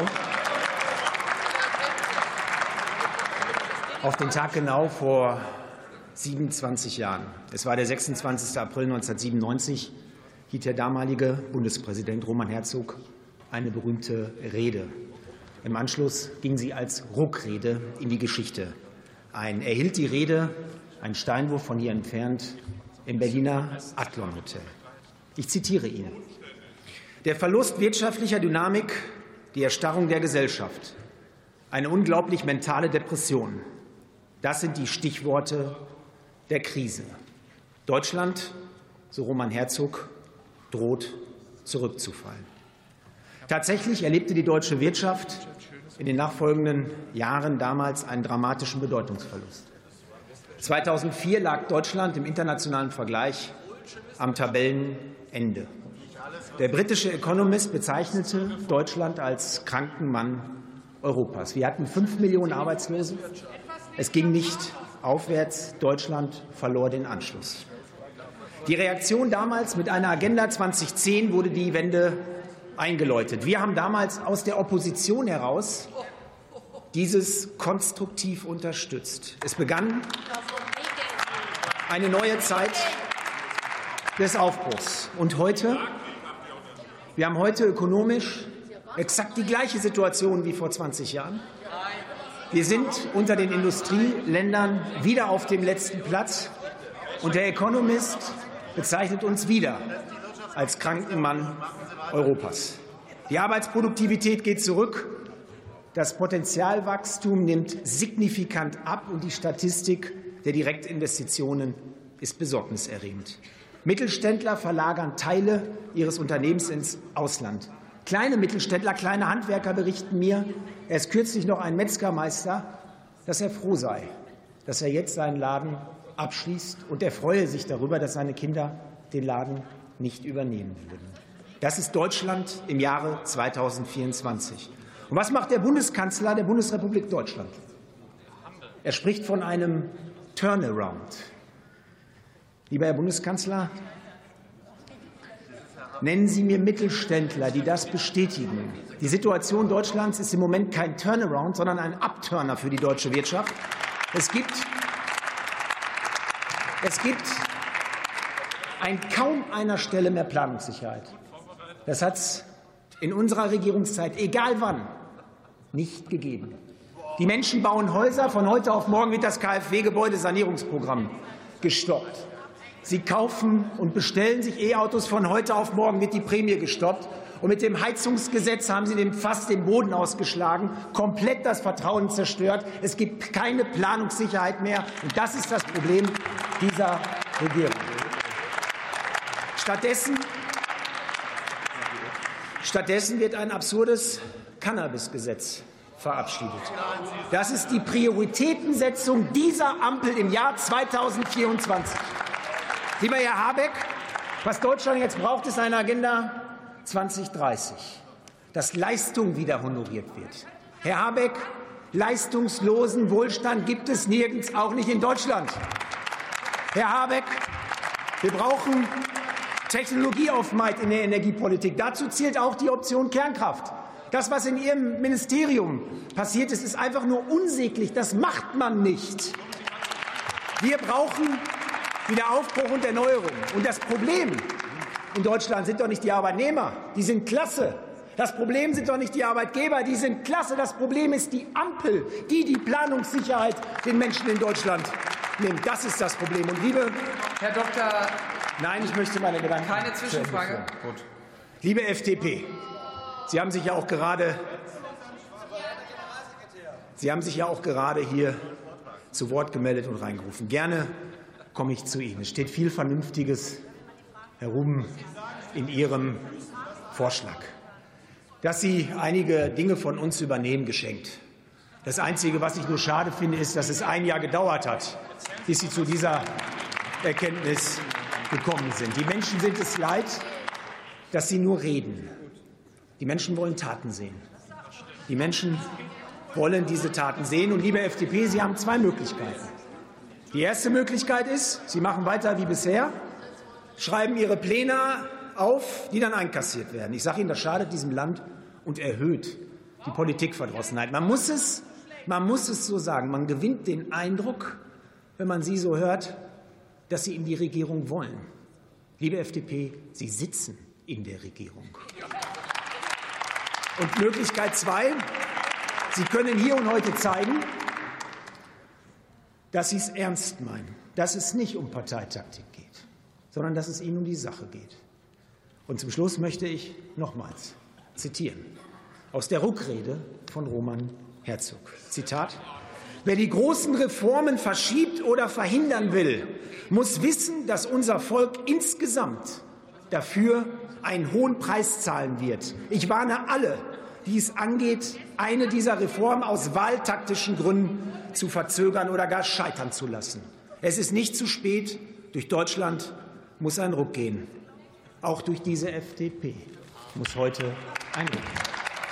auf den Tag genau vor siebenundzwanzig Jahren. Es war der sechsundzwanzigste April neunzehnhundertsiebenundneunzig, hielt der damalige Bundespräsident Roman Herzog eine berühmte Rede. Im Anschluss ging sie als Ruckrede in die Geschichte ein. Er hielt die Rede, einen Steinwurf von hier entfernt, im Berliner Adlon Hotel. Ich zitiere ihn. Der Verlust wirtschaftlicher Dynamik, die Erstarrung der Gesellschaft, eine unglaublich mentale Depression. Das sind die Stichworte der Krise. Deutschland, so Roman Herzog, droht zurückzufallen. Tatsächlich erlebte die deutsche Wirtschaft in den nachfolgenden Jahren damals einen dramatischen Bedeutungsverlust. zweitausendvier lag Deutschland im internationalen Vergleich am Tabellenende. Der britische Economist bezeichnete Deutschland als kranken Mann Europas. Wir hatten fünf Millionen Arbeitslose. Es ging nicht aufwärts. Deutschland verlor den Anschluss. Die Reaktion damals mit einer Agenda zweitausendzehn wurde die Wende eingeläutet. Wir haben damals aus der Opposition heraus dieses konstruktiv unterstützt. Es begann eine neue Zeit des Aufbruchs. Und heute, wir haben heute ökonomisch exakt die gleiche Situation wie vor zwanzig Jahren. Wir sind unter den Industrieländern wieder auf dem letzten Platz. Und der Economist bezeichnet uns wieder als kranken Mann Europas. Die Arbeitsproduktivität geht zurück. Das Potenzialwachstum nimmt signifikant ab, und die Statistik der Direktinvestitionen ist besorgniserregend. Mittelständler verlagern Teile ihres Unternehmens ins Ausland. Kleine Mittelständler, kleine Handwerker berichten mir, erst kürzlich noch ein Metzgermeister, dass er froh sei, dass er jetzt seinen Laden abschließt, und er freue sich darüber, dass seine Kinder den Laden nicht übernehmen würden. Das ist Deutschland im Jahre zweitausendvierundzwanzig. Und was macht der Bundeskanzler der Bundesrepublik Deutschland? Er spricht von einem Turnaround. Lieber Herr Bundeskanzler, nennen Sie mir Mittelständler, die das bestätigen. Die Situation Deutschlands ist im Moment kein Turnaround, sondern ein Upturner für die deutsche Wirtschaft. Es gibt, es gibt an kaum einer Stelle mehr Planungssicherheit. Das hat es in unserer Regierungszeit, egal wann, nicht gegeben. Die Menschen bauen Häuser. Von heute auf morgen wird das KfW-Gebäudesanierungsprogramm gestoppt. Sie kaufen und bestellen sich E-Autos. Von heute auf morgen wird die Prämie gestoppt. Und mit dem Heizungsgesetz haben Sie dem fast den Boden ausgeschlagen, komplett das Vertrauen zerstört. Es gibt keine Planungssicherheit mehr. Und das ist das Problem dieser Regierung. Stattdessen, stattdessen wird ein absurdes Cannabisgesetz verabschiedet. Das ist die Prioritätensetzung dieser Ampel im Jahr zweitausendvierundzwanzig. Lieber Herr Habeck, was Deutschland jetzt braucht, ist eine Agenda zweitausenddreißig, dass Leistung wieder honoriert wird. Herr Habeck, leistungslosen Wohlstand gibt es nirgends, auch nicht in Deutschland. Herr Habeck, wir brauchen Technologieaufmarsch in der Energiepolitik. Dazu zählt auch die Option Kernkraft. Das, was in Ihrem Ministerium passiert ist, ist einfach nur unsäglich. Das macht man nicht. Wir brauchen wieder Aufbruch und Erneuerung. Und das Problem in Deutschland sind doch nicht die Arbeitnehmer. Die sind klasse. Das Problem sind doch nicht die Arbeitgeber. Die sind klasse. Das Problem ist die Ampel, die die Planungssicherheit den Menschen in Deutschland nimmt. Das ist das Problem. Und liebe Herr Doktor Nein, ich möchte meine Gedanken. Keine Zwischenfrage. Gut. Liebe F D P, Sie haben sich ja auch gerade, Sie haben sich ja auch gerade hier zu Wort gemeldet und reingerufen. Gerne komme ich zu Ihnen. Es steht viel Vernünftiges herum in Ihrem Vorschlag. Dass Sie einige Dinge von uns übernehmen, geschenkt. Das Einzige, was ich nur schade finde, ist, dass es ein Jahr gedauert hat, bis Sie zu dieser Erkenntnis gekommen sind. Die Menschen sind es leid, dass sie nur reden. Die Menschen wollen Taten sehen. Die Menschen wollen diese Taten sehen. Und, liebe F D P, Sie haben zwei Möglichkeiten. Die erste Möglichkeit ist, Sie machen weiter wie bisher, schreiben Ihre Pläne auf, die dann einkassiert werden. Ich sage Ihnen, das schadet diesem Land und erhöht die Politikverdrossenheit. Man muss es, man muss es so sagen. Man gewinnt den Eindruck, wenn man Sie so hört, dass Sie in die Regierung wollen. Liebe F D P, Sie sitzen in der Regierung. Und Möglichkeit zwei, Sie können hier und heute zeigen, dass Sie es ernst meinen, dass es nicht um Parteitaktik geht, sondern dass es Ihnen um die Sache geht. Und zum Schluss möchte ich nochmals zitieren aus der Rückrede von Roman Herzog. Zitat: Wer die großen Reformen verschiebt oder verhindern will, muss wissen, dass unser Volk insgesamt dafür einen hohen Preis zahlen wird. Ich warne alle, die es angeht, eine dieser Reformen aus wahltaktischen Gründen zu verzögern oder gar scheitern zu lassen. Es ist nicht zu spät. Durch Deutschland muss ein Ruck gehen. Auch durch diese F D P muss heute ein Ruck gehen.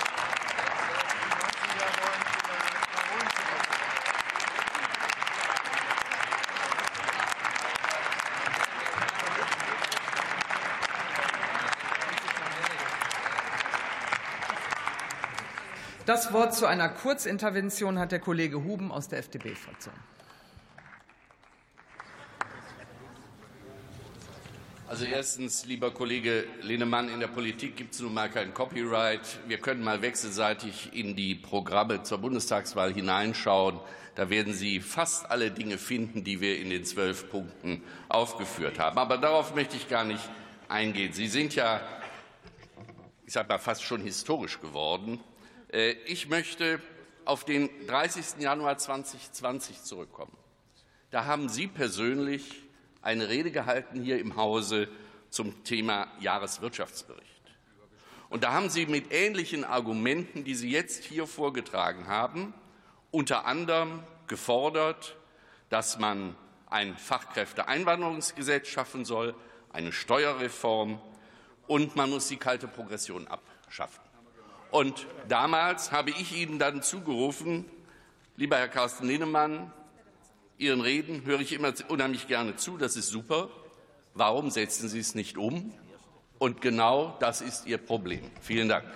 Das Wort zu einer Kurzintervention hat der Kollege Huben aus der F D P-Fraktion. Also erstens, lieber Kollege Linnemann, in der Politik gibt es nun mal kein Copyright. Wir können mal wechselseitig in die Programme zur Bundestagswahl hineinschauen. Da werden Sie fast alle Dinge finden, die wir in den zwölf Punkten aufgeführt haben. Aber darauf möchte ich gar nicht eingehen. Sie sind ja, ich sage mal, fast schon historisch geworden. Ich möchte auf den dreißigsten Januar zweitausendzwanzig zurückkommen. Da haben Sie persönlich eine Rede gehalten hier im Hause zum Thema Jahreswirtschaftsbericht. Und da haben Sie mit ähnlichen Argumenten, die Sie jetzt hier vorgetragen haben, unter anderem gefordert, dass man ein Fachkräfteeinwanderungsgesetz schaffen soll, eine Steuerreform, und man muss die kalte Progression abschaffen. Und damals habe ich Ihnen dann zugerufen, lieber Herr Carsten Linnemann, Ihren Reden höre ich immer unheimlich gerne zu, das ist super. Warum setzen Sie es nicht um? Und genau das ist Ihr Problem. Vielen Dank.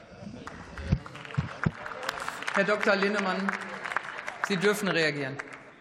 Herr Doktor Linnemann, Sie dürfen reagieren.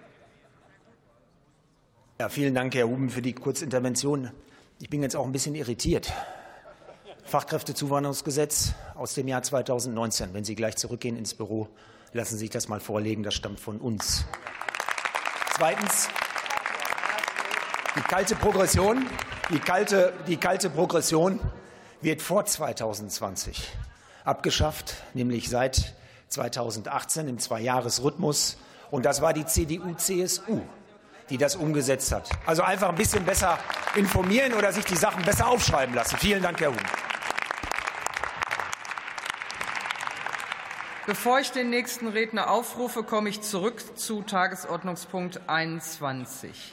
Ja, vielen Dank, Herr Huben, für die Kurzintervention. Ich bin jetzt auch ein bisschen irritiert. Fachkräftezuwanderungsgesetz aus dem Jahr zweitausendneunzehn. Wenn Sie gleich zurückgehen ins Büro, lassen Sie sich das mal vorlegen. Das stammt von uns. Zweitens, die kalte Progression, die kalte, die kalte Progression wird vor zweitausendzwanzig abgeschafft, nämlich seit zweitausendachtzehn im Zweijahresrhythmus. Und das war die C D U C S U, die das umgesetzt hat. Also einfach ein bisschen besser informieren oder sich die Sachen besser aufschreiben lassen. Vielen Dank, Herr Huben. Bevor ich den nächsten Redner aufrufe, komme ich zurück zu Tagesordnungspunkt einundzwanzig.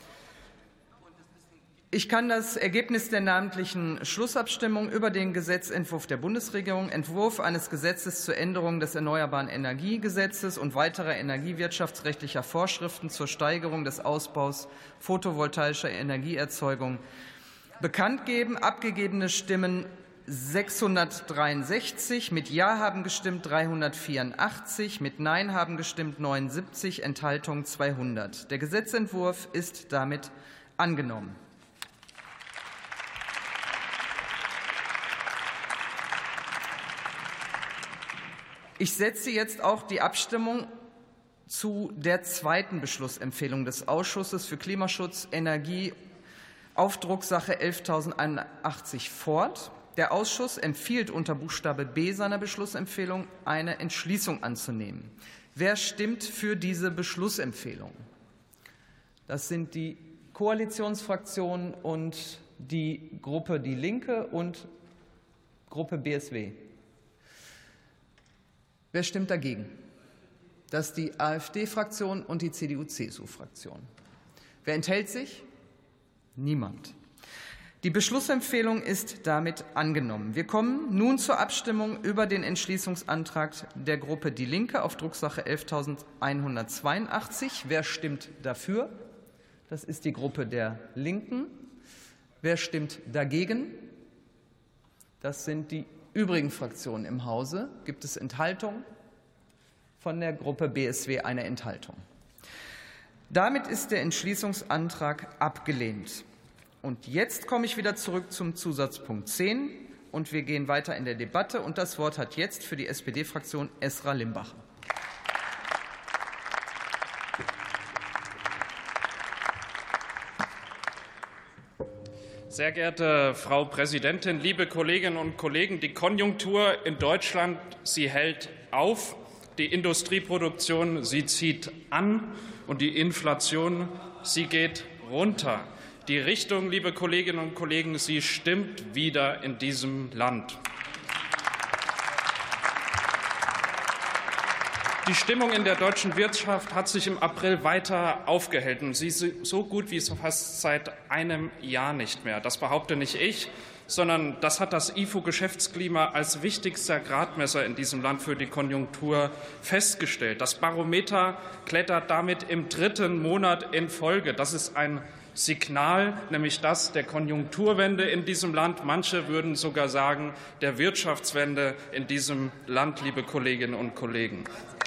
Ich kann das Ergebnis der namentlichen Schlussabstimmung über den Gesetzentwurf der Bundesregierung, Entwurf eines Gesetzes zur Änderung des Erneuerbaren Energiegesetzes und weiterer energiewirtschaftsrechtlicher Vorschriften zur Steigerung des Ausbaus photovoltaischer Energieerzeugung bekannt geben. Abgegebene Stimmen sechshundertdreiundsechzig, mit Ja haben gestimmt dreihundertvierundachtzig, mit Nein haben gestimmt neunundsiebzig, Enthaltung zweihundert. Der Gesetzentwurf ist damit angenommen. Ich setze jetzt auch die Abstimmung zu der zweiten Beschlussempfehlung des Ausschusses für Klimaschutz, Energie auf Drucksache elftausendeinundachtzig fort. Der Ausschuss empfiehlt unter Buchstabe B seiner Beschlussempfehlung, eine Entschließung anzunehmen. Wer stimmt für diese Beschlussempfehlung? Das sind die Koalitionsfraktionen und die Gruppe Die Linke und Gruppe B S W. Wer stimmt dagegen? Das ist die AfD-Fraktion und die C D U-C S U-Fraktion. Wer enthält sich? Niemand. Die Beschlussempfehlung ist damit angenommen. Wir kommen nun zur Abstimmung über den Entschließungsantrag der Gruppe Die Linke auf Drucksache elftausendeinhundertzweiundachtzig. Wer stimmt dafür? Das ist die Gruppe der Linken. Wer stimmt dagegen? Das sind die übrigen Fraktionen im Hause. Gibt es Enthaltungen? Von der Gruppe B S W eine Enthaltung. Damit ist der Entschließungsantrag abgelehnt. Und jetzt komme ich wieder zurück zum Zusatzpunkt zehn und wir gehen weiter in der Debatte. Und das Wort hat jetzt für die S P D-Fraktion Esra Limbacher. Sehr geehrte Frau Präsidentin, liebe Kolleginnen und Kollegen! Die Konjunktur in Deutschland, sie hält auf. Die Industrieproduktion, sie zieht an. Und die Inflation, sie geht runter. Die Richtung, liebe Kolleginnen und Kollegen, sie stimmt wieder in diesem Land. Die Stimmung in der deutschen Wirtschaft hat sich im April weiter aufgehellt. Und sie ist so gut wie fast seit einem Jahr nicht mehr. Das behaupte nicht ich, sondern das hat das I F O-Geschäftsklima als wichtigster Gradmesser in diesem Land für die Konjunktur festgestellt. Das Barometer klettert damit im dritten Monat in Folge. Das ist ein Signal, nämlich das der Konjunkturwende in diesem Land. Manche würden sogar sagen, der Wirtschaftswende in diesem Land, liebe Kolleginnen und Kollegen.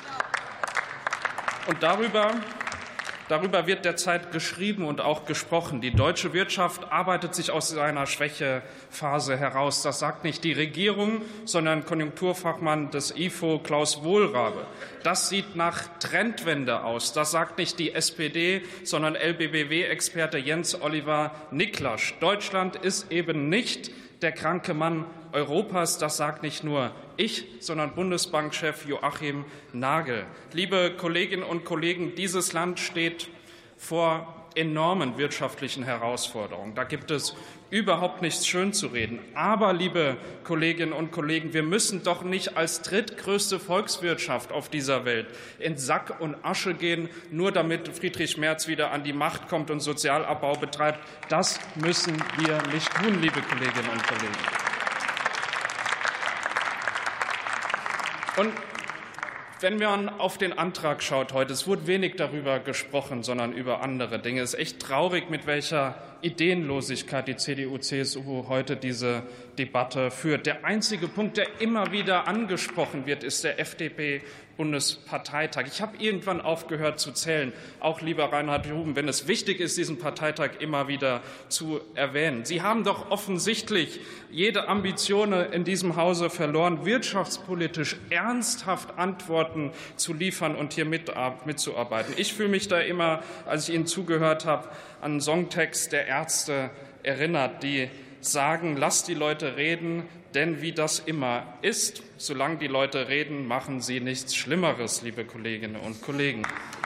Und darüber, darüber wird derzeit geschrieben und auch gesprochen. Die deutsche Wirtschaft arbeitet sich aus einer Schwächephase heraus. Das sagt nicht die Regierung, sondern Konjunkturfachmann des I F O, Klaus Wohlrabe. Das sieht nach Trendwende aus. Das sagt nicht die S P D, sondern L B B W-Experte Jens Oliver Niklasch. Deutschland ist eben nicht der kranke Mann Europas. Das sagt nicht nur ich, sondern Bundesbankchef Joachim Nagel. Liebe Kolleginnen und Kollegen, dieses Land steht vor enormen wirtschaftlichen Herausforderungen. Da gibt es überhaupt nichts schön zu reden. Aber, liebe Kolleginnen und Kollegen, wir müssen doch nicht als drittgrößte Volkswirtschaft auf dieser Welt in Sack und Asche gehen, nur damit Friedrich Merz wieder an die Macht kommt und Sozialabbau betreibt. Das müssen wir nicht tun, liebe Kolleginnen und Kollegen. Und wenn man auf den Antrag schaut heute, es wurde wenig darüber gesprochen, sondern über andere Dinge. Es ist echt traurig, mit welcher Ideenlosigkeit die C D U C S U heute diese Debatte führt. Der einzige Punkt, der immer wieder angesprochen wird, ist der F D P-Bundesparteitag. Ich habe irgendwann aufgehört zu zählen, auch lieber Reinhard Ruben, wenn es wichtig ist, diesen Parteitag immer wieder zu erwähnen. Sie haben doch offensichtlich jede Ambition in diesem Hause verloren, wirtschaftspolitisch ernsthaft Antworten zu liefern und hier mitzuarbeiten. Ich fühle mich da immer, als ich Ihnen zugehört habe, an einen Songtext der Ärzte erinnert, die sagen, lasst die Leute reden, denn wie das immer ist, solange die Leute reden, machen sie nichts Schlimmeres, liebe Kolleginnen und Kollegen.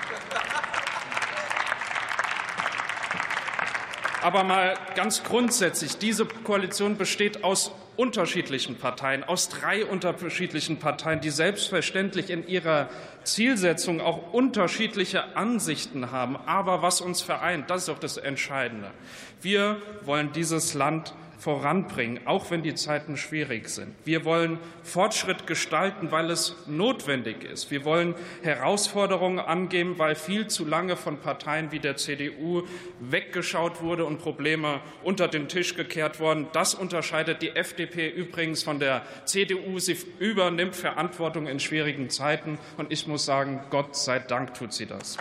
Aber mal ganz grundsätzlich, diese Koalition besteht aus unterschiedlichen Parteien, aus drei unterschiedlichen Parteien, die selbstverständlich in ihrer Zielsetzung auch unterschiedliche Ansichten haben. Aber was uns vereint, das ist doch das Entscheidende. Wir wollen dieses Land voranbringen, auch wenn die Zeiten schwierig sind. Wir wollen Fortschritt gestalten, weil es notwendig ist. Wir wollen Herausforderungen angehen, weil viel zu lange von Parteien wie der C D U weggeschaut wurde und Probleme unter den Tisch gekehrt wurden. Das unterscheidet die F D P übrigens von der C D U. Sie übernimmt Verantwortung in schwierigen Zeiten. Und ich muss sagen, Gott sei Dank tut sie das.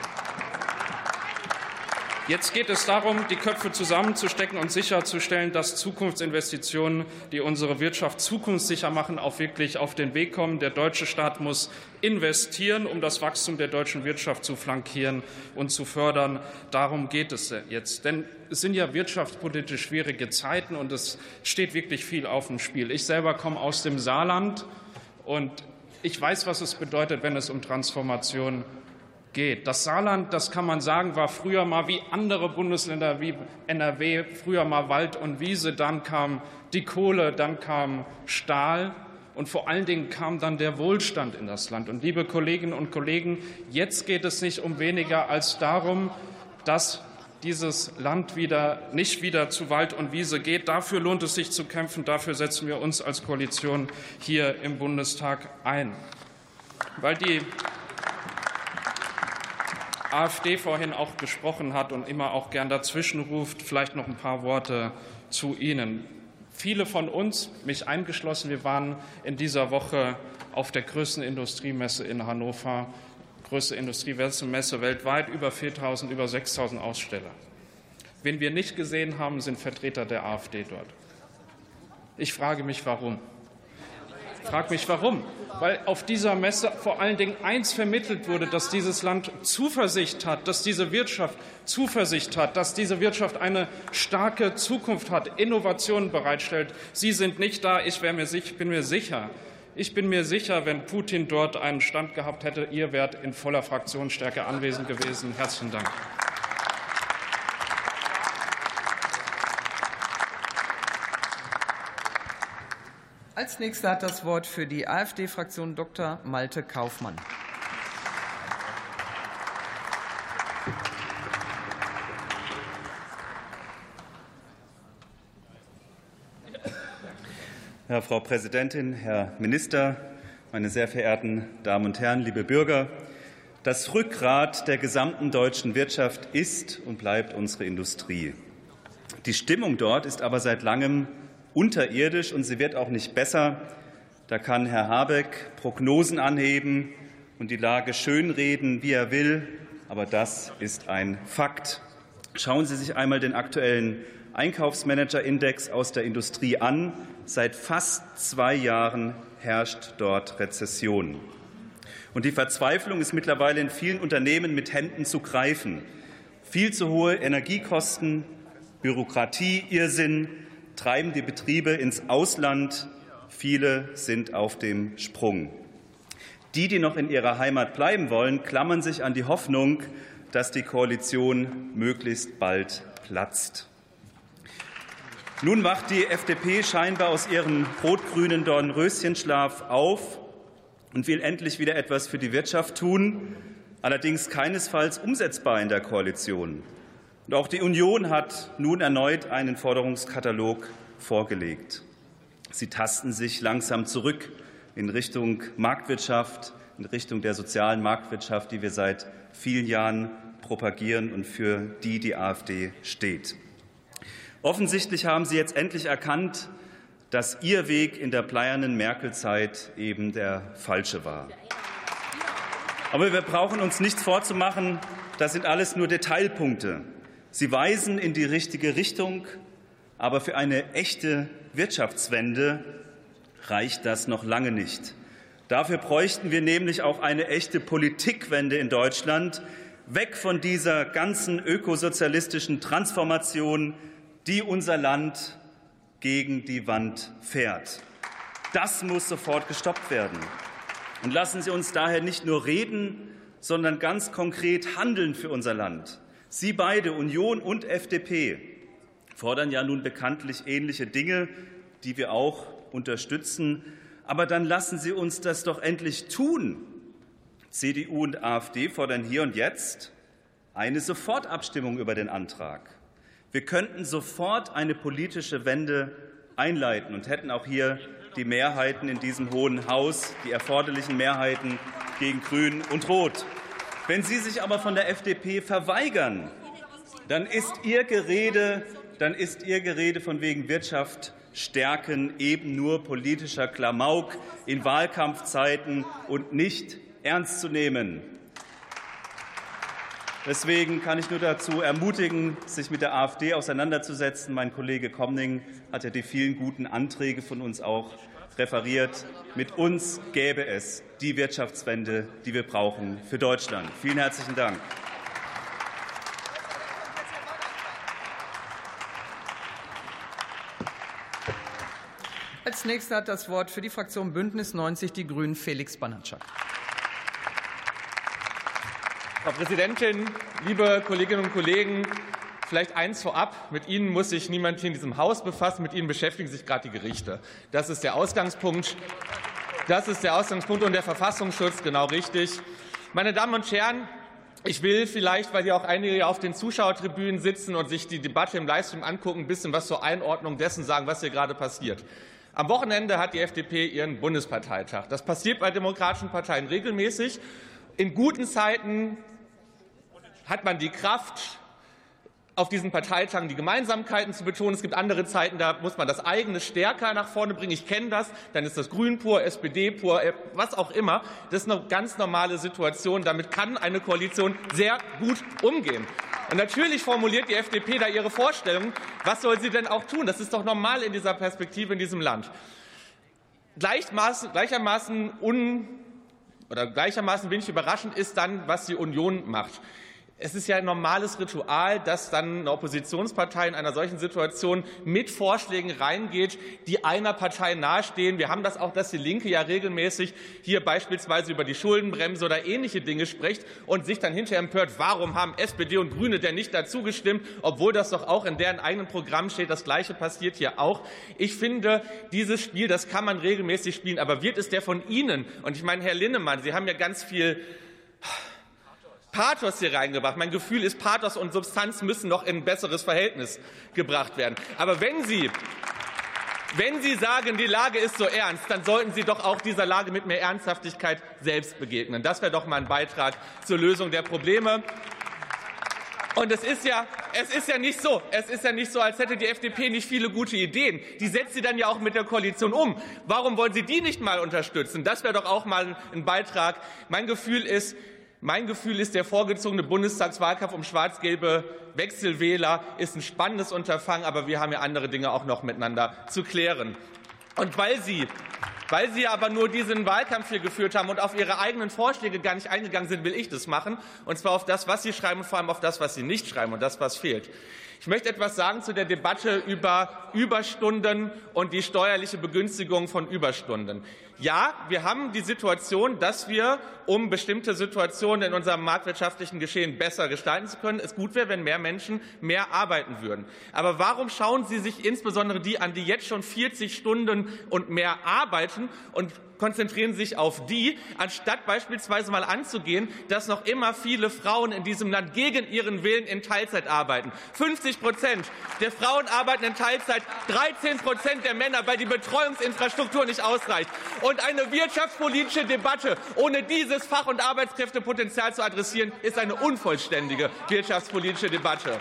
Jetzt geht es darum, die Köpfe zusammenzustecken und sicherzustellen, dass Zukunftsinvestitionen, die unsere Wirtschaft zukunftssicher machen, auch wirklich auf den Weg kommen. Der deutsche Staat muss investieren, um das Wachstum der deutschen Wirtschaft zu flankieren und zu fördern. Darum geht es jetzt. Denn es sind ja wirtschaftspolitisch schwierige Zeiten und es steht wirklich viel auf dem Spiel. Ich selber komme aus dem Saarland und ich weiß, was es bedeutet, wenn es um Transformation geht. Das Saarland, das kann man sagen, war früher mal wie andere Bundesländer wie N R W, früher mal Wald und Wiese, dann kam die Kohle, dann kam Stahl Und vor allen Dingen kam dann der Wohlstand in das Land. Und liebe Kolleginnen und Kollegen, jetzt geht es nicht um weniger als darum, dass dieses Land wieder, nicht wieder zu Wald und Wiese geht. Dafür lohnt es sich zu kämpfen. Dafür setzen wir uns als Koalition hier im Bundestag ein. Weil die AfD vorhin auch gesprochen hat und immer auch gern dazwischen ruft, vielleicht noch ein paar Worte zu Ihnen. Viele von uns, mich eingeschlossen, wir waren in dieser Woche auf der größten Industriemesse in Hannover, größte Industriemesse weltweit, über viertausend, über sechstausend Aussteller. Wen wir nicht gesehen haben, sind Vertreter der AfD dort. Ich frage mich, warum. Ich frage mich, warum. Weil auf dieser Messe vor allen Dingen eins vermittelt wurde, dass dieses Land Zuversicht hat, dass diese Wirtschaft Zuversicht hat, dass diese Wirtschaft eine starke Zukunft hat, Innovationen bereitstellt. Sie sind nicht da. Ich bin mir sicher, ich bin mir sicher, wenn Putin dort einen Stand gehabt hätte, ihr wärt in voller Fraktionsstärke anwesend gewesen. Herzlichen Dank. Als Nächster hat das Wort für die AfD-Fraktion Doktor Malte Kaufmann. Ja, Frau Präsidentin, Herr Minister, meine sehr verehrten Damen und Herren, liebe Bürger! Das Rückgrat der gesamten deutschen Wirtschaft ist und bleibt unsere Industrie. Die Stimmung dort ist aber seit langem unterirdisch, und sie wird auch nicht besser. Da kann Herr Habeck Prognosen anheben und die Lage schönreden, wie er will, aber das ist ein Fakt. Schauen Sie sich einmal den aktuellen Einkaufsmanager-Index aus der Industrie an. Seit fast zwei Jahren herrscht dort Rezession. Und die Verzweiflung ist mittlerweile in vielen Unternehmen mit Händen zu greifen. Viel zu hohe Energiekosten, Bürokratie, Irrsinn treiben die Betriebe ins Ausland. Viele sind auf dem Sprung. Die, die noch in ihrer Heimat bleiben wollen, klammern sich an die Hoffnung, dass die Koalition möglichst bald platzt. Nun wacht die F D P scheinbar aus ihrem rot-grünen Dornröschenschlaf auf und will endlich wieder etwas für die Wirtschaft tun, allerdings keinesfalls umsetzbar in der Koalition. Und auch die Union hat nun erneut einen Forderungskatalog vorgelegt. Sie tasten sich langsam zurück in Richtung Marktwirtschaft, in Richtung der sozialen Marktwirtschaft, die wir seit vielen Jahren propagieren und für die die AfD steht. Offensichtlich haben Sie jetzt endlich erkannt, dass Ihr Weg in der bleiernen Merkel-Zeit eben der falsche war. Aber wir brauchen uns nichts vorzumachen, das sind alles nur Detailpunkte. Sie weisen in die richtige Richtung, aber für eine echte Wirtschaftswende reicht das noch lange nicht. Dafür bräuchten wir nämlich auch eine echte Politikwende in Deutschland, weg von dieser ganzen ökosozialistischen Transformation, die unser Land gegen die Wand fährt. Das muss sofort gestoppt werden. Und lassen Sie uns daher nicht nur reden, sondern ganz konkret handeln für unser Land. Sie beide, Union und F D P, fordern ja nun bekanntlich ähnliche Dinge, die wir auch unterstützen. Aber dann lassen Sie uns das doch endlich tun. C D U und AfD fordern hier und jetzt eine Sofortabstimmung über den Antrag. Wir könnten sofort eine politische Wende einleiten und hätten auch hier die Mehrheiten in diesem Hohen Haus, die erforderlichen Mehrheiten gegen Grün und Rot. Wenn Sie sich aber von der F D P verweigern, dann ist Ihr Gerede, dann ist Ihr Gerede von wegen Wirtschaft stärken eben nur politischer Klamauk in Wahlkampfzeiten und nicht ernst zu nehmen. Deswegen kann ich nur dazu ermutigen, sich mit der AfD auseinanderzusetzen. Mein Kollege Comning hat ja die vielen guten Anträge von uns auch referiert. Mit uns gäbe es die Wirtschaftswende, die wir brauchen für Deutschland. Vielen herzlichen Dank. Als Nächster hat das Wort für die Fraktion Bündnis neunzig Die Grünen Felix Banatschak. Frau Präsidentin, liebe Kolleginnen und Kollegen! Vielleicht eins vorab. Mit Ihnen muss sich niemand hier in diesem Haus befassen. Mit Ihnen beschäftigen sich gerade die Gerichte. Das ist der Ausgangspunkt. Das ist der Ausgangspunkt und der Verfassungsschutz, genau richtig. Meine Damen und Herren, ich will vielleicht, weil hier auch einige auf den Zuschauertribünen sitzen und sich die Debatte im Livestream angucken, ein bisschen was zur Einordnung dessen sagen, was hier gerade passiert. Am Wochenende hat die F D P ihren Bundesparteitag. Das passiert bei demokratischen Parteien regelmäßig. In guten Zeiten hat man die Kraft, auf diesen Parteitagen die Gemeinsamkeiten zu betonen. Es gibt andere Zeiten, da muss man das eigene stärker nach vorne bringen. Ich kenne das. Dann ist das Grün pur, S P D pur, was auch immer. Das ist eine ganz normale Situation. Damit kann eine Koalition sehr gut umgehen. Und natürlich formuliert die F D P da ihre Vorstellungen. Was soll sie denn auch tun? Das ist doch normal in dieser Perspektive in diesem Land. Gleichmaßen, gleichermaßen, un, oder gleichermaßen wenig überraschend ist dann, was die Union macht. Es ist ja ein normales Ritual, dass dann eine Oppositionspartei in einer solchen Situation mit Vorschlägen reingeht, die einer Partei nahestehen. Wir haben das auch, dass die Linke ja regelmäßig hier beispielsweise über die Schuldenbremse oder ähnliche Dinge spricht und sich dann hinterher empört, warum haben S P D und Grüne denn nicht dazu gestimmt, obwohl das doch auch in deren eigenen Programm steht. Das Gleiche passiert hier auch. Ich finde, dieses Spiel, das kann man regelmäßig spielen. Aber wird es der von Ihnen? Und ich meine, Herr Linnemann, Sie haben ja ganz viel Pathos hier reingebracht. Mein Gefühl ist, Pathos und Substanz müssen noch in ein besseres Verhältnis gebracht werden. Aber wenn Sie, wenn Sie sagen, die Lage ist so ernst, dann sollten Sie doch auch dieser Lage mit mehr Ernsthaftigkeit selbst begegnen. Das wäre doch mal ein Beitrag zur Lösung der Probleme. Und es ist ja, es ist ja nicht so, es ist ja nicht so, als hätte die F D P nicht viele gute Ideen. Die setzt sie dann ja auch mit der Koalition um. Warum wollen Sie die nicht mal unterstützen? Das wäre doch auch mal ein Beitrag. Mein Gefühl ist, Mein Gefühl ist, der vorgezogene Bundestagswahlkampf um schwarz-gelbe Wechselwähler ist ein spannendes Unterfangen, aber wir haben ja andere Dinge auch noch miteinander zu klären. Und weil Sie, weil Sie aber nur diesen Wahlkampf hier geführt haben und auf Ihre eigenen Vorschläge gar nicht eingegangen sind, will ich das machen, und zwar auf das, was Sie schreiben, und vor allem auf das, was Sie nicht schreiben und das, was fehlt. Ich möchte etwas sagen zu der Debatte über Überstunden und die steuerliche Begünstigung von Überstunden. Ja, wir haben die Situation, dass wir, um bestimmte Situationen in unserem marktwirtschaftlichen Geschehen besser gestalten zu können, es gut wäre, wenn mehr Menschen mehr arbeiten würden. Aber warum schauen Sie sich insbesondere die an, die jetzt schon vierzig Stunden und mehr arbeiten, und konzentrieren sich auf die, anstatt beispielsweise mal anzugehen, dass noch immer viele Frauen in diesem Land gegen ihren Willen in Teilzeit arbeiten. fünfzig Prozent der Frauen arbeiten in Teilzeit, dreizehn Prozent der Männer, weil die Betreuungsinfrastruktur nicht ausreicht. Und eine wirtschaftspolitische Debatte ohne dieses Fach- und Arbeitskräftepotenzial zu adressieren, ist eine unvollständige wirtschaftspolitische Debatte.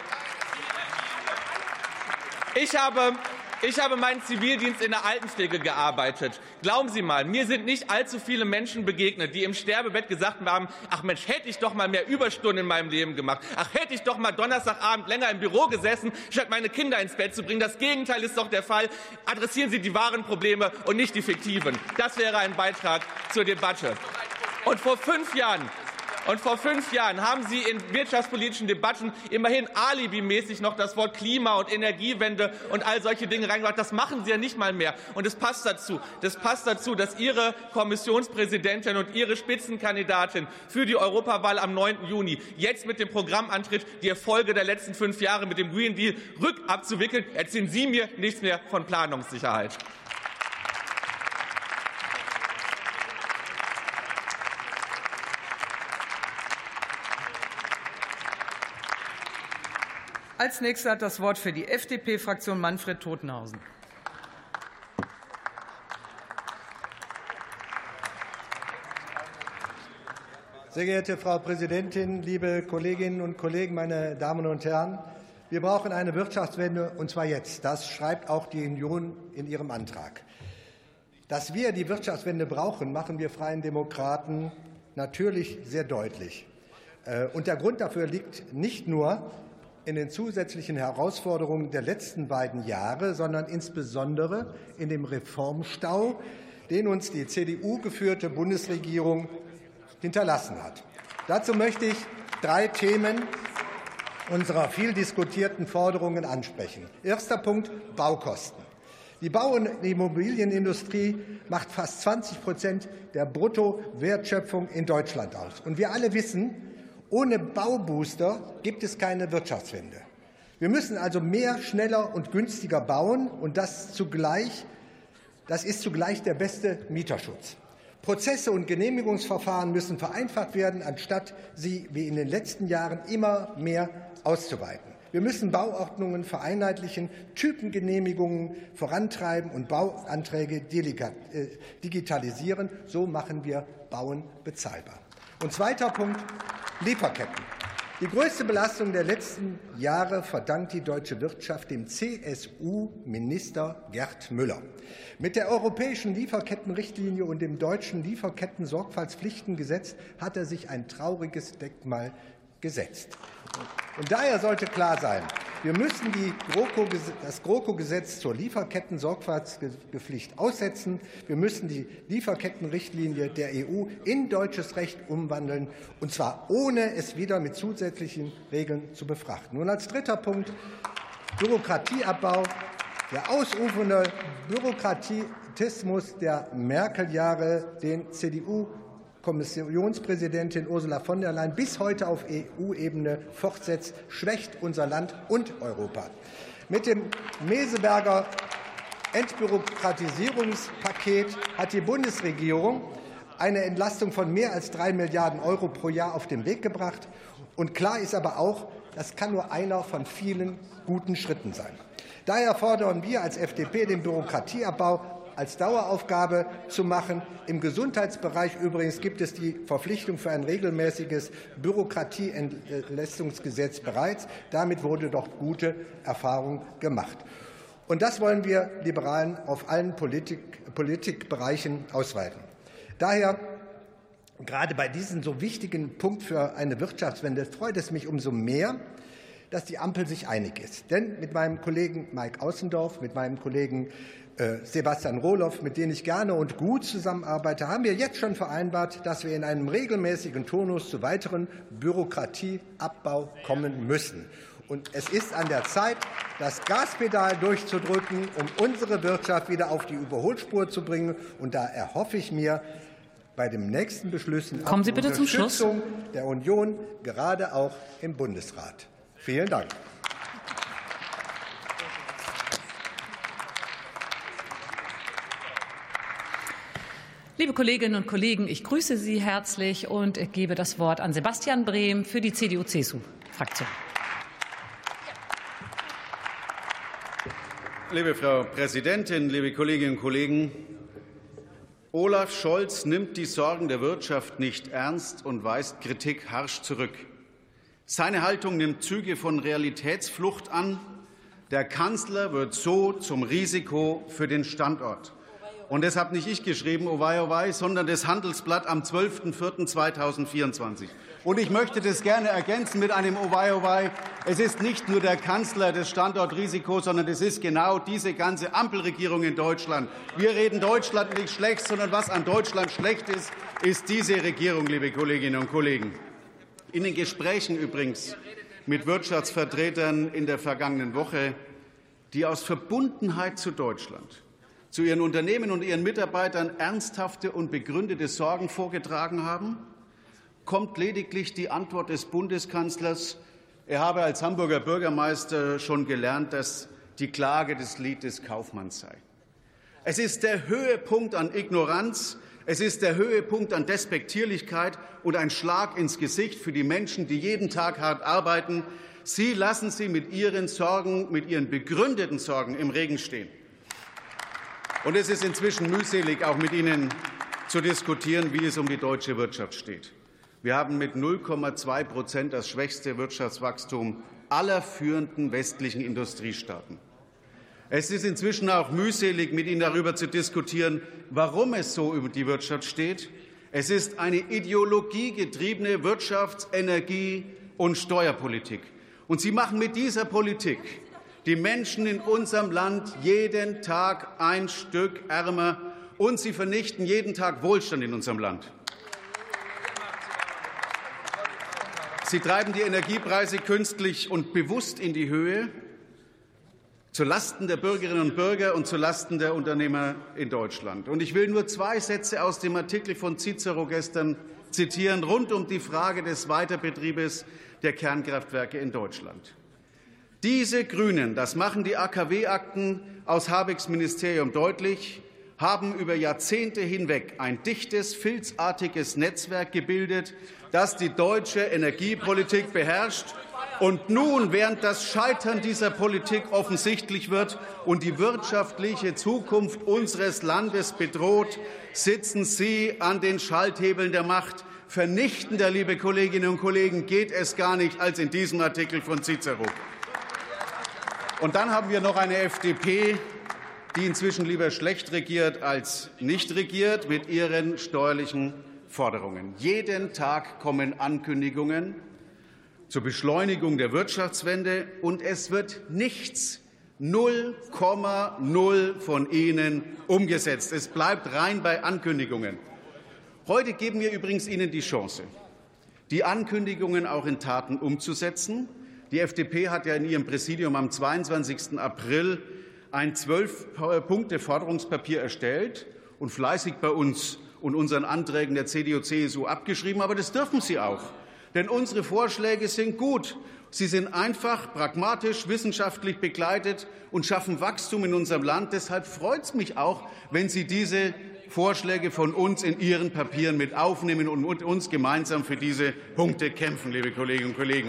Ich habe Ich habe meinen Zivildienst in der Altenpflege gearbeitet. Glauben Sie mal, mir sind nicht allzu viele Menschen begegnet, die im Sterbebett gesagt haben, ach Mensch, hätte ich doch mal mehr Überstunden in meinem Leben gemacht. Ach, hätte ich doch mal Donnerstagabend länger im Büro gesessen, statt meine Kinder ins Bett zu bringen. Das Gegenteil ist doch der Fall. Adressieren Sie die wahren Probleme und nicht die fiktiven. Das wäre ein Beitrag zur Debatte. Und vor fünf Jahren Und vor fünf Jahren haben Sie in wirtschaftspolitischen Debatten immerhin alibimäßig noch das Wort Klima- und Energiewende und all solche Dinge reingebracht. Das machen Sie ja nicht mal mehr. Und es passt dazu, das passt dazu, dass Ihre Kommissionspräsidentin und Ihre Spitzenkandidatin für die Europawahl am neunten Juni jetzt mit dem Programm antritt, die Erfolge der letzten fünf Jahre mit dem Green Deal rückabzuwickeln. Erzählen Sie mir nichts mehr von Planungssicherheit. Als Nächster hat das Wort für die F D P-Fraktion Manfred Totenhausen. Sehr geehrte Frau Präsidentin, liebe Kolleginnen und Kollegen, meine Damen und Herren! Wir brauchen eine Wirtschaftswende, und zwar jetzt. Das schreibt auch die Union in ihrem Antrag. Dass wir die Wirtschaftswende brauchen, machen wir Freien Demokraten natürlich sehr deutlich. Und der Grund dafür liegt nicht nur in den zusätzlichen Herausforderungen der letzten beiden Jahre, sondern insbesondere in dem Reformstau, den uns die C D U-geführte Bundesregierung hinterlassen hat. Dazu möchte ich drei Themen unserer viel diskutierten Forderungen ansprechen. Erster Punkt: Baukosten. Die Bau- und Immobilienindustrie macht fast zwanzig Prozent der Bruttowertschöpfung in Deutschland aus. Und wir alle wissen, ohne Baubooster gibt es keine Wirtschaftswende. Wir müssen also mehr, schneller und günstiger bauen, und das, zugleich, das ist zugleich der beste Mieterschutz. Prozesse und Genehmigungsverfahren müssen vereinfacht werden, anstatt sie wie in den letzten Jahren immer mehr auszuweiten. Wir müssen Bauordnungen vereinheitlichen, Typengenehmigungen vorantreiben und Bauanträge digitalisieren. So machen wir Bauen bezahlbar. Und zweiter Punkt, Lieferketten. Die größte Belastung der letzten Jahre verdankt die deutsche Wirtschaft dem C S U-Minister Gerd Müller. Mit der europäischen Lieferkettenrichtlinie und dem deutschen Lieferketten-Sorgfaltspflichtengesetz hat er sich ein trauriges Denkmal gesetzt. Und daher sollte klar sein, wir müssen die GroKo, das GroKo-Gesetz zur Lieferketten-Sorgfaltspflicht aussetzen. Wir müssen die Lieferkettenrichtlinie der E U in deutsches Recht umwandeln, und zwar ohne es wieder mit zusätzlichen Regeln zu befrachten. Und als dritter Punkt Bürokratieabbau. Der ausufernde Bürokratismus der Merkel-Jahre, den C D U-Kommissionspräsidentin Ursula von der Leyen bis heute auf E U-Ebene fortsetzt, schwächt unser Land und Europa. Mit dem Meseberger Entbürokratisierungspaket hat die Bundesregierung eine Entlastung von mehr als drei Milliarden Euro pro Jahr auf den Weg gebracht. Und klar ist aber auch, das kann nur einer von vielen guten Schritten sein. Daher fordern wir als F D P, den Bürokratieabbau als Daueraufgabe zu machen. Im Gesundheitsbereich übrigens gibt es die Verpflichtung für ein regelmäßiges Bürokratieentlastungsgesetz bereits. Damit wurde doch gute Erfahrung gemacht. Und das wollen wir Liberalen auf allen Politik, Politikbereichen ausweiten. Daher gerade bei diesem so wichtigen Punkt für eine Wirtschaftswende freut es mich umso mehr, dass die Ampel sich einig ist. Denn mit meinem Kollegen Mike Außendorf, mit meinem Kollegen äh, Sebastian Rohloff, mit denen ich gerne und gut zusammenarbeite, haben wir jetzt schon vereinbart, dass wir in einem regelmäßigen Turnus zu weiteren Bürokratieabbau kommen müssen. Und es ist an der Zeit, das Gaspedal durchzudrücken, um unsere Wirtschaft wieder auf die Überholspur zu bringen. Und da erhoffe ich mir bei den nächsten Beschlüssen Kommen Sie bitte zum Schluss. Unterstützung der Union, gerade auch im Bundesrat. Vielen Dank. Liebe Kolleginnen und Kollegen, ich grüße Sie herzlich und gebe das Wort an Sebastian Brehm für die C D U-C S U-Fraktion. Liebe Frau Präsidentin, liebe Kolleginnen und Kollegen! Olaf Scholz nimmt die Sorgen der Wirtschaft nicht ernst und weist Kritik harsch zurück. Seine Haltung nimmt Züge von Realitätsflucht an. Der Kanzler wird so zum Risiko für den Standort. Und das habe nicht ich geschrieben, oh wei, oh wei, sondern das Handelsblatt am zwölften vierten zweitausendvierundzwanzig. Und ich möchte das gerne ergänzen mit einem oh wei, oh wei. Es ist nicht nur der Kanzler das Standortrisiko, sondern es ist genau diese ganze Ampelregierung in Deutschland. Wir reden Deutschland nicht schlecht, sondern was an Deutschland schlecht ist, ist diese Regierung, liebe Kolleginnen und Kollegen. In den Gesprächen übrigens mit Wirtschaftsvertretern in der vergangenen Woche, die aus Verbundenheit zu Deutschland, zu ihren Unternehmen und ihren Mitarbeitern ernsthafte und begründete Sorgen vorgetragen haben, kommt lediglich die Antwort des Bundeskanzlers, er habe als Hamburger Bürgermeister schon gelernt, dass die Klage das Lied des Kaufmanns sei. Es ist der Höhepunkt an Ignoranz, es ist der Höhepunkt an Despektierlichkeit und ein Schlag ins Gesicht für die Menschen, die jeden Tag hart arbeiten. Sie lassen sie mit ihren Sorgen, mit ihren begründeten Sorgen im Regen stehen. Und es ist inzwischen mühselig, auch mit Ihnen zu diskutieren, wie es um die deutsche Wirtschaft steht. Wir haben mit null Komma zwei Prozent das schwächste Wirtschaftswachstum aller führenden westlichen Industriestaaten. Es ist inzwischen auch mühselig, mit Ihnen darüber zu diskutieren, warum es so über die Wirtschaft steht. Es ist eine ideologiegetriebene Wirtschafts-, Energie- und Steuerpolitik. Und Sie machen mit dieser Politik die Menschen in unserem Land jeden Tag ein Stück ärmer, und Sie vernichten jeden Tag Wohlstand in unserem Land. Sie treiben die Energiepreise künstlich und bewusst in die Höhe, zulasten der Bürgerinnen und Bürger und zulasten der Unternehmer in Deutschland. Und ich will nur zwei Sätze aus dem Artikel von Cicero gestern zitieren, rund um die Frage des Weiterbetriebes der Kernkraftwerke in Deutschland. Diese Grünen, das machen die A K W-Akten aus Habecks Ministerium deutlich, haben über Jahrzehnte hinweg ein dichtes, filzartiges Netzwerk gebildet, das die deutsche Energiepolitik beherrscht. Und nun, während das Scheitern dieser Politik offensichtlich wird und die wirtschaftliche Zukunft unseres Landes bedroht, sitzen Sie an den Schalthebeln der Macht. Vernichtender, liebe Kolleginnen und Kollegen, geht es gar nicht als in diesem Artikel von Cicero. Und dann haben wir noch eine F D P, die inzwischen lieber schlecht regiert als nicht regiert, mit ihren steuerlichen Forderungen. Jeden Tag kommen Ankündigungen zur Beschleunigung der Wirtschaftswende, und es wird nichts, null Komma null von ihnen umgesetzt. Es bleibt rein bei Ankündigungen. Heute geben wir übrigens Ihnen die Chance, die Ankündigungen auch in Taten umzusetzen. Die F D P hat ja in ihrem Präsidium am zweiundzwanzigsten April ein Zwölf-Punkte-Forderungspapier erstellt und fleißig bei uns und unseren Anträgen der C D U C S U abgeschrieben. Aber das dürfen Sie auch, denn unsere Vorschläge sind gut. Sie sind einfach, pragmatisch, wissenschaftlich begleitet und schaffen Wachstum in unserem Land. Deshalb freut es mich auch, wenn Sie diese Vorschläge von uns in Ihren Papieren mit aufnehmen und mit uns gemeinsam für diese Punkte kämpfen, liebe Kolleginnen und Kollegen.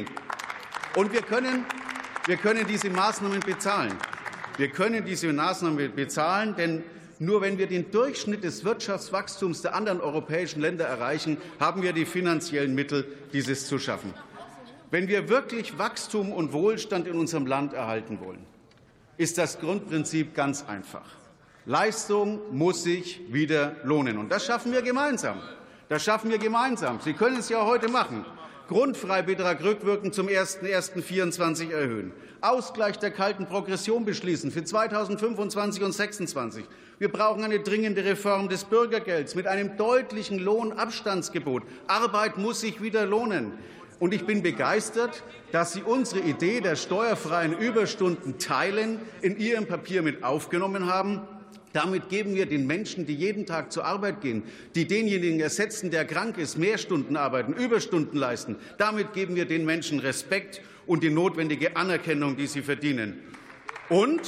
Und wir können, wir können diese Maßnahmen bezahlen. Wir können diese Maßnahmen bezahlen, denn nur wenn wir den Durchschnitt des Wirtschaftswachstums der anderen europäischen Länder erreichen, haben wir die finanziellen Mittel, dieses zu schaffen. Wenn wir wirklich Wachstum und Wohlstand in unserem Land erhalten wollen, ist das Grundprinzip ganz einfach. Leistung muss sich wieder lohnen. Und das schaffen wir gemeinsam. Das schaffen wir gemeinsam. Sie können es ja heute machen. Grundfreibetrag rückwirkend zum ersten ersten vierundzwanzig erhöhen, Ausgleich der kalten Progression beschließen für zweitausendfünfundzwanzig und zweitausendsechsundzwanzig. Wir brauchen eine dringende Reform des Bürgergelds mit einem deutlichen Lohnabstandsgebot. Arbeit muss sich wieder lohnen. Und ich bin begeistert, dass Sie unsere Idee der steuerfreien Überstunden teilen, in Ihrem Papier mit aufgenommen haben. Damit geben wir den Menschen, die jeden Tag zur Arbeit gehen, die denjenigen ersetzen, der krank ist, mehr Stunden arbeiten, Überstunden leisten. Damit geben wir den Menschen Respekt und die notwendige Anerkennung, die sie verdienen. Und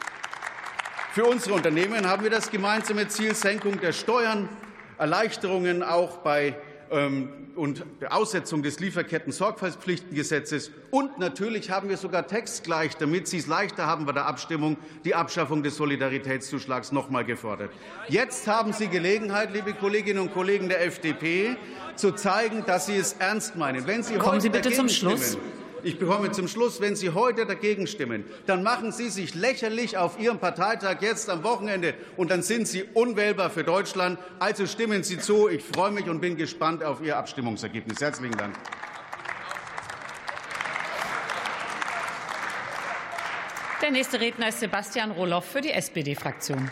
für unsere Unternehmen haben wir das gemeinsame Ziel Senkung der Steuern, Erleichterungen auch bei und der Aussetzung des Lieferketten-Sorgfaltspflichtengesetzes. Und natürlich haben wir sogar textgleich, damit Sie es leichter haben bei der Abstimmung, die Abschaffung des Solidaritätszuschlags noch einmal gefordert. Jetzt haben Sie Gelegenheit, liebe Kolleginnen und Kollegen der F D P, zu zeigen, dass Sie es ernst meinen. Wenn Sie Kommen heute Sie bitte zum Schluss. Stimmen, Ich bekomme zum Schluss, wenn Sie heute dagegen stimmen, dann machen Sie sich lächerlich auf Ihrem Parteitag jetzt am Wochenende, und dann sind Sie unwählbar für Deutschland. Also stimmen Sie zu. Ich freue mich und bin gespannt auf Ihr Abstimmungsergebnis. Herzlichen Dank. Der nächste Redner ist Sebastian Roloff für die S P D-Fraktion.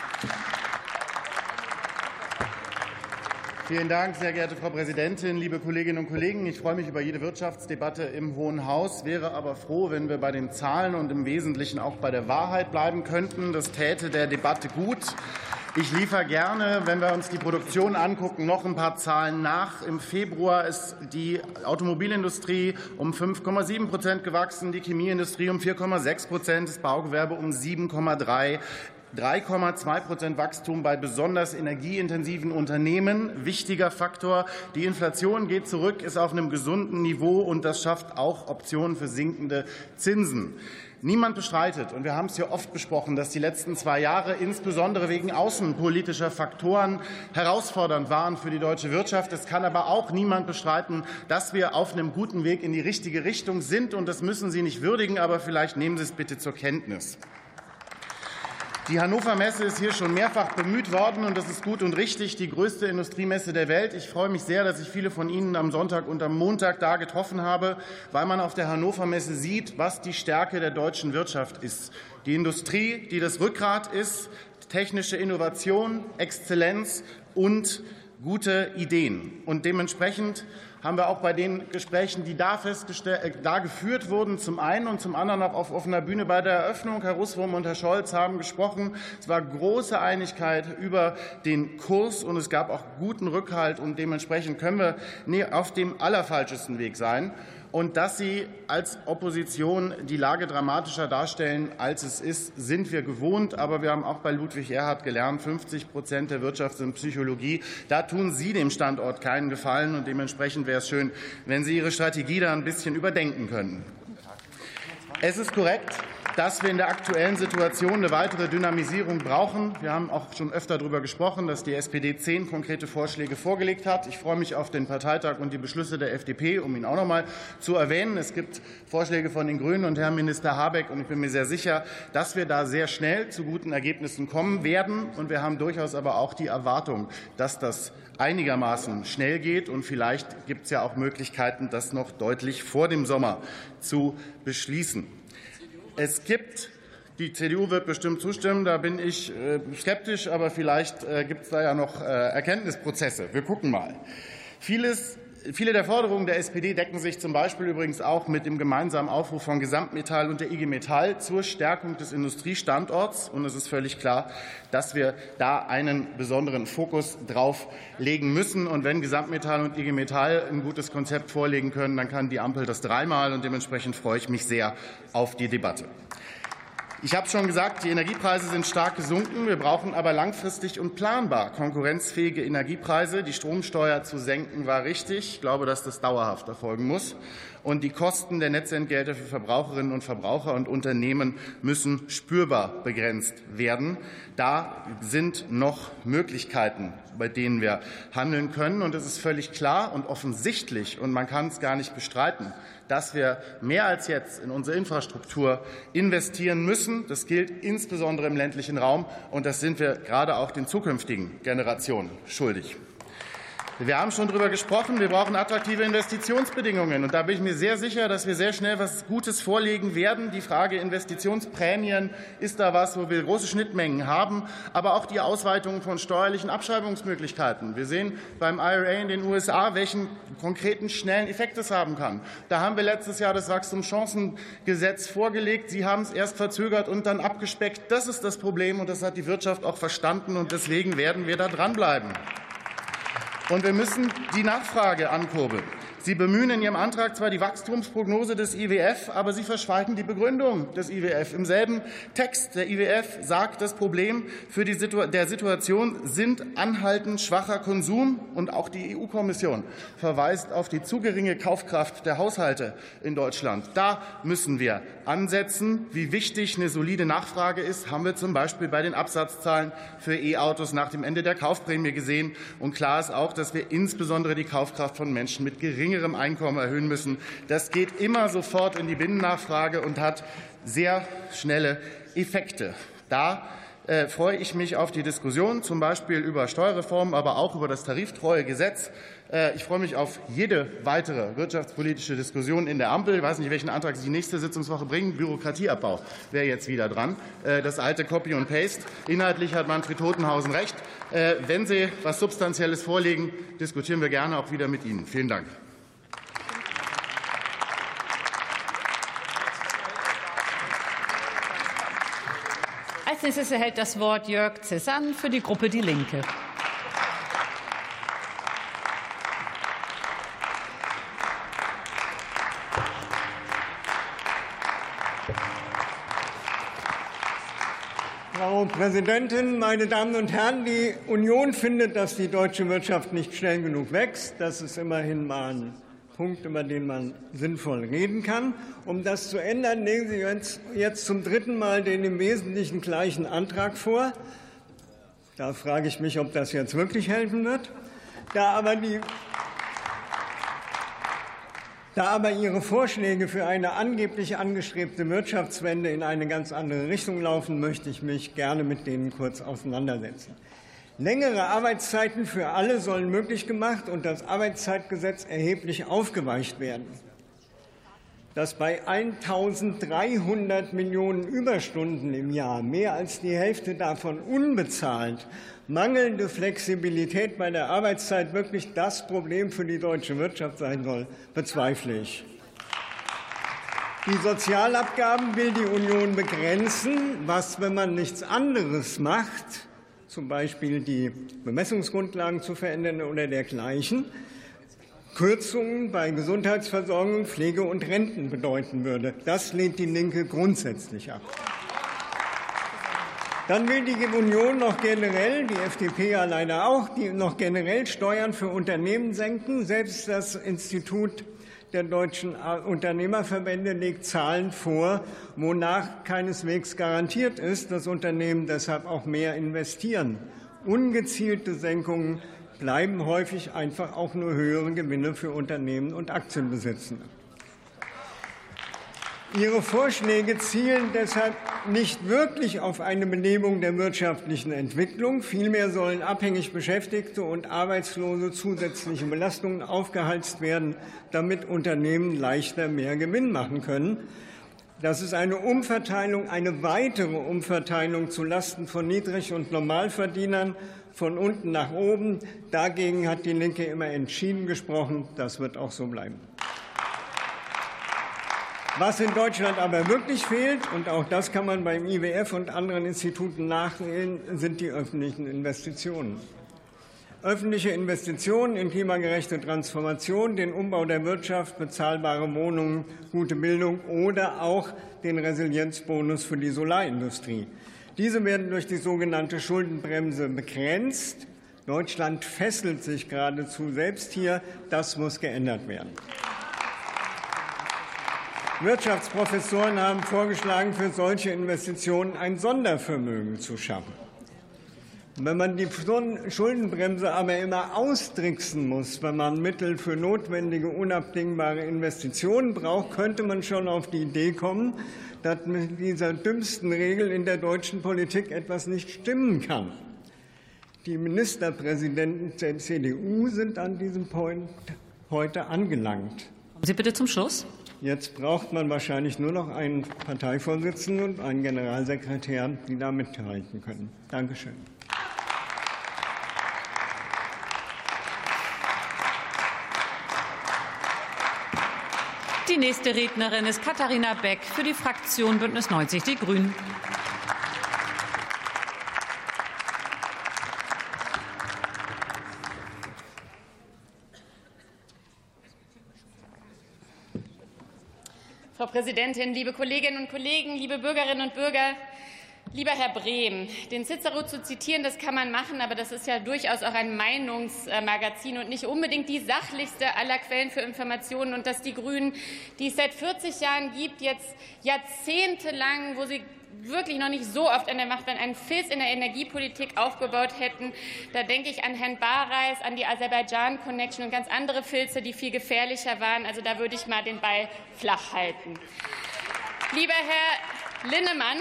Vielen Dank, sehr geehrte Frau Präsidentin, liebe Kolleginnen und Kollegen. Ich freue mich über jede Wirtschaftsdebatte im Hohen Haus, wäre aber froh, wenn wir bei den Zahlen und im Wesentlichen auch bei der Wahrheit bleiben könnten. Das täte der Debatte gut. Ich liefere gerne, wenn wir uns die Produktion angucken, noch ein paar Zahlen nach. Im Februar ist die Automobilindustrie um fünf Komma sieben Prozent gewachsen, die Chemieindustrie um vier Komma sechs Prozent, das Baugewerbe um sieben Komma drei Prozent. drei Komma zwei Prozent Wachstum bei besonders energieintensiven Unternehmen. Wichtiger Faktor. Die Inflation geht zurück, ist auf einem gesunden Niveau, und das schafft auch Optionen für sinkende Zinsen. Niemand bestreitet, und wir haben es hier oft besprochen, dass die letzten zwei Jahre insbesondere wegen außenpolitischer Faktoren herausfordernd waren für die deutsche Wirtschaft. Es kann aber auch niemand bestreiten, dass wir auf einem guten Weg in die richtige Richtung sind. Und das müssen Sie nicht würdigen, aber vielleicht nehmen Sie es bitte zur Kenntnis. Die Hannover Messe ist hier schon mehrfach bemüht worden, und das ist gut und richtig, die größte Industriemesse der Welt. Ich freue mich sehr, dass ich viele von Ihnen am Sonntag und am Montag da getroffen habe, weil man auf der Hannover Messe sieht, was die Stärke der deutschen Wirtschaft ist. Die Industrie, die das Rückgrat ist, technische Innovation, Exzellenz und gute Ideen. Und dementsprechend haben wir auch bei den Gesprächen, die da, festgestellt, da geführt wurden, zum einen und zum anderen auch auf offener Bühne bei der Eröffnung, Herr Russwurm und Herr Scholz haben gesprochen. Es war große Einigkeit über den Kurs, und es gab auch guten Rückhalt, und dementsprechend können wir auf dem allerfalschesten Weg sein. Und dass Sie als Opposition die Lage dramatischer darstellen, als es ist, sind wir gewohnt. Aber wir haben auch bei Ludwig Erhard gelernt, fünfzig Prozent der Wirtschaft sind Psychologie. Da tun Sie dem Standort keinen Gefallen. Und dementsprechend wäre es schön, wenn Sie Ihre Strategie da ein bisschen überdenken könnten. Es ist korrekt, dass wir in der aktuellen Situation eine weitere Dynamisierung brauchen. Wir haben auch schon öfter darüber gesprochen, dass die S P D zehn konkrete Vorschläge vorgelegt hat. Ich freue mich auf den Parteitag und die Beschlüsse der F D P, um ihn auch noch einmal zu erwähnen. Es gibt Vorschläge von den Grünen und Herrn Minister Habeck, und ich bin mir sehr sicher, dass wir da sehr schnell zu guten Ergebnissen kommen werden. Und wir haben durchaus aber auch die Erwartung, dass das einigermaßen schnell geht. Und vielleicht gibt es ja auch Möglichkeiten, das noch deutlich vor dem Sommer zu beschließen. Es gibt, die C D U wird bestimmt zustimmen, da bin ich skeptisch, aber vielleicht gibt es da ja noch Erkenntnisprozesse. Wir gucken mal. Vieles Viele der Forderungen der S P D decken sich zum Beispiel übrigens auch mit dem gemeinsamen Aufruf von Gesamtmetall und der I G Metall zur Stärkung des Industriestandorts. Und es ist völlig klar, dass wir da einen besonderen Fokus drauf legen müssen. Und wenn Gesamtmetall und I G Metall ein gutes Konzept vorlegen können, dann kann die Ampel das dreimal. Und dementsprechend freue ich mich sehr auf die Debatte. Ich habe schon gesagt, die Energiepreise sind stark gesunken. Wir brauchen aber langfristig und planbar konkurrenzfähige Energiepreise. Die Stromsteuer zu senken war richtig. Ich glaube, dass das dauerhaft erfolgen muss. Und die Kosten der Netzentgelte für Verbraucherinnen und Verbraucher und Unternehmen müssen spürbar begrenzt werden. Da sind noch Möglichkeiten, bei denen wir handeln können. Und es ist völlig klar und offensichtlich, und man kann es gar nicht bestreiten, dass wir mehr als jetzt in unsere Infrastruktur investieren müssen. Das gilt insbesondere im ländlichen Raum, und das sind wir gerade auch den zukünftigen Generationen schuldig. Wir haben schon darüber gesprochen, wir brauchen attraktive Investitionsbedingungen. Und da bin ich mir sehr sicher, dass wir sehr schnell etwas Gutes vorlegen werden. Die Frage Investitionsprämien ist da was, wo wir große Schnittmengen haben, aber auch die Ausweitung von steuerlichen Abschreibungsmöglichkeiten. Wir sehen beim I R A in den U S A, welchen konkreten, schnellen Effekt es haben kann. Da haben wir letztes Jahr das Wachstumschancengesetz vorgelegt. Sie haben es erst verzögert und dann abgespeckt. Das ist das Problem, und das hat die Wirtschaft auch verstanden. Und deswegen werden wir da dranbleiben. Und wir müssen die Nachfrage ankurbeln. Sie bemühen in Ihrem Antrag zwar die Wachstumsprognose des I W F, aber Sie verschweigen die Begründung des I W F. Im selben Text der I W F sagt, das Problem für die Situ- der Situation sind anhaltend schwacher Konsum, und auch die E U-Kommission verweist auf die zu geringe Kaufkraft der Haushalte in Deutschland. Da müssen wir ansetzen. Wie wichtig eine solide Nachfrage ist, haben wir zum Beispiel bei den Absatzzahlen für E-Autos nach dem Ende der Kaufprämie gesehen. Und klar ist auch, dass wir insbesondere die Kaufkraft von Menschen mit geringerem Einkommen erhöhen müssen. Das geht immer sofort in die Binnennachfrage und hat sehr schnelle Effekte. Da äh, freue ich mich auf die Diskussion, zum Beispiel über Steuerreformen, aber auch über das tariftreue Gesetz. Äh, ich freue mich auf jede weitere wirtschaftspolitische Diskussion in der Ampel. Ich weiß nicht, welchen Antrag Sie die nächste Sitzungswoche bringen. Bürokratieabbau wäre jetzt wieder dran. Äh, das alte Copy und Paste. Inhaltlich hat Manfred Totenhausen recht. Äh, wenn Sie etwas Substanzielles vorlegen, diskutieren wir gerne auch wieder mit Ihnen. Vielen Dank. Als nächstes erhält das Wort Jörg Cezanne für die Gruppe Die Linke. Frau Präsidentin, meine Damen und Herren! Die Union findet, dass die deutsche Wirtschaft nicht schnell genug wächst. Das ist immerhin mal ein Punkt, über den man sinnvoll reden kann. Um das zu ändern, legen Sie jetzt, jetzt zum dritten Mal den im Wesentlichen gleichen Antrag vor. Da frage ich mich, ob das jetzt wirklich helfen wird. Da aber, die, da aber Ihre Vorschläge für eine angeblich angestrebte Wirtschaftswende in eine ganz andere Richtung laufen, möchte ich mich gerne mit denen kurz auseinandersetzen. Längere Arbeitszeiten für alle sollen möglich gemacht und das Arbeitszeitgesetz erheblich aufgeweicht werden. Dass bei eintausenddreihundert Millionen Überstunden im Jahr, mehr als die Hälfte davon unbezahlt, mangelnde Flexibilität bei der Arbeitszeit wirklich das Problem für die deutsche Wirtschaft sein soll, bezweifle ich. Die Sozialabgaben will die Union begrenzen, was, wenn man nichts anderes macht, zum Beispiel die Bemessungsgrundlagen zu verändern oder dergleichen, Kürzungen bei Gesundheitsversorgung, Pflege und Renten bedeuten würde. Das lehnt die Linke grundsätzlich ab. Dann will die Union noch generell, die F D P ja leider auch, die noch generell Steuern für Unternehmen senken. Selbst das Institut der deutschen Unternehmerverbände legt Zahlen vor, wonach keineswegs garantiert ist, dass Unternehmen deshalb auch mehr investieren. Ungezielte Senkungen bleiben häufig einfach auch nur höhere Gewinne für Unternehmen und Aktienbesitzende. Ihre Vorschläge zielen deshalb nicht wirklich auf eine Belebung der wirtschaftlichen Entwicklung. Vielmehr sollen abhängig Beschäftigte und Arbeitslose zusätzliche Belastungen aufgeheizt werden, damit Unternehmen leichter mehr Gewinn machen können. Das ist eine Umverteilung, eine weitere Umverteilung zulasten von Niedrig- und Normalverdienern von unten nach oben. Dagegen hat die Linke immer entschieden gesprochen. Das wird auch so bleiben. Was in Deutschland aber wirklich fehlt, und auch das kann man beim I W F und anderen Instituten nachsehen, sind die öffentlichen Investitionen. Öffentliche Investitionen in klimagerechte Transformation, den Umbau der Wirtschaft, bezahlbare Wohnungen, gute Bildung oder auch den Resilienzbonus für die Solarindustrie. Diese werden durch die sogenannte Schuldenbremse begrenzt. Deutschland fesselt sich geradezu selbst hier. Das muss geändert werden. Wirtschaftsprofessoren haben vorgeschlagen, für solche Investitionen ein Sondervermögen zu schaffen. Wenn man die Schuldenbremse aber immer austricksen muss, wenn man Mittel für notwendige, unabdingbare Investitionen braucht, könnte man schon auf die Idee kommen, dass mit dieser dümmsten Regel in der deutschen Politik etwas nicht stimmen kann. Die Ministerpräsidenten der C D U sind an diesem Punkt heute angelangt. Kommen Sie bitte zum Schluss. Jetzt braucht man wahrscheinlich nur noch einen Parteivorsitzenden und einen Generalsekretär, die da mithalten können. Danke schön. Die nächste Rednerin ist Katharina Beck für die Fraktion Bündnis neunzig Die Grünen. Frau Präsidentin, liebe Kolleginnen und Kollegen, liebe Bürgerinnen und Bürger! Lieber Herr Brehm, den Cicero zu zitieren, das kann man machen, aber das ist ja durchaus auch ein Meinungsmagazin und nicht unbedingt die sachlichste aller Quellen für Informationen. Und dass die Grünen, die es seit vierzig Jahren gibt, jetzt jahrzehntelang, wo sie wirklich noch nicht so oft an der Macht waren, einen Filz in der Energiepolitik aufgebaut hätten. Da denke ich an Herrn Bareis, an die Aserbaidschan-Connection und ganz andere Filze, die viel gefährlicher waren. Also da würde ich mal den Ball flach halten. Lieber Herr Linnemann,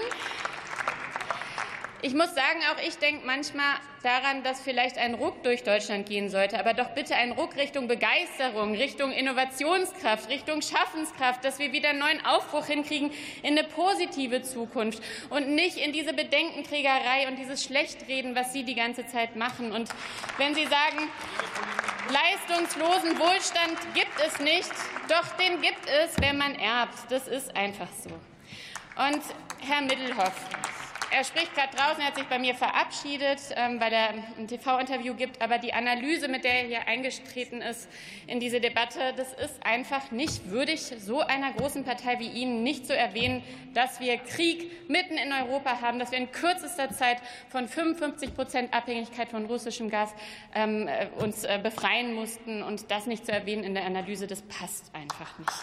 ich muss sagen, auch ich denke manchmal daran, dass vielleicht ein Ruck durch Deutschland gehen sollte, aber doch bitte ein Ruck Richtung Begeisterung, Richtung Innovationskraft, Richtung Schaffenskraft, dass wir wieder einen neuen Aufbruch hinkriegen in eine positive Zukunft und nicht in diese Bedenkenträgerei und dieses Schlechtreden, was Sie die ganze Zeit machen. Und wenn Sie sagen, leistungslosen Wohlstand gibt es nicht, doch den gibt es, wenn man erbt. Das ist einfach so. Und Herr Middelhoff, er spricht gerade draußen, er hat sich bei mir verabschiedet, weil er ein T V-Interview gibt. Aber die Analyse, mit der er hier eingetreten ist in diese Debatte, das ist einfach nicht würdig, so einer großen Partei wie Ihnen nicht zu erwähnen, dass wir Krieg mitten in Europa haben, dass wir in kürzester Zeit von fünfundfünfzig Prozent Abhängigkeit von russischem Gas ähm, uns äh, befreien mussten. Und das nicht zu erwähnen in der Analyse, das passt einfach nicht.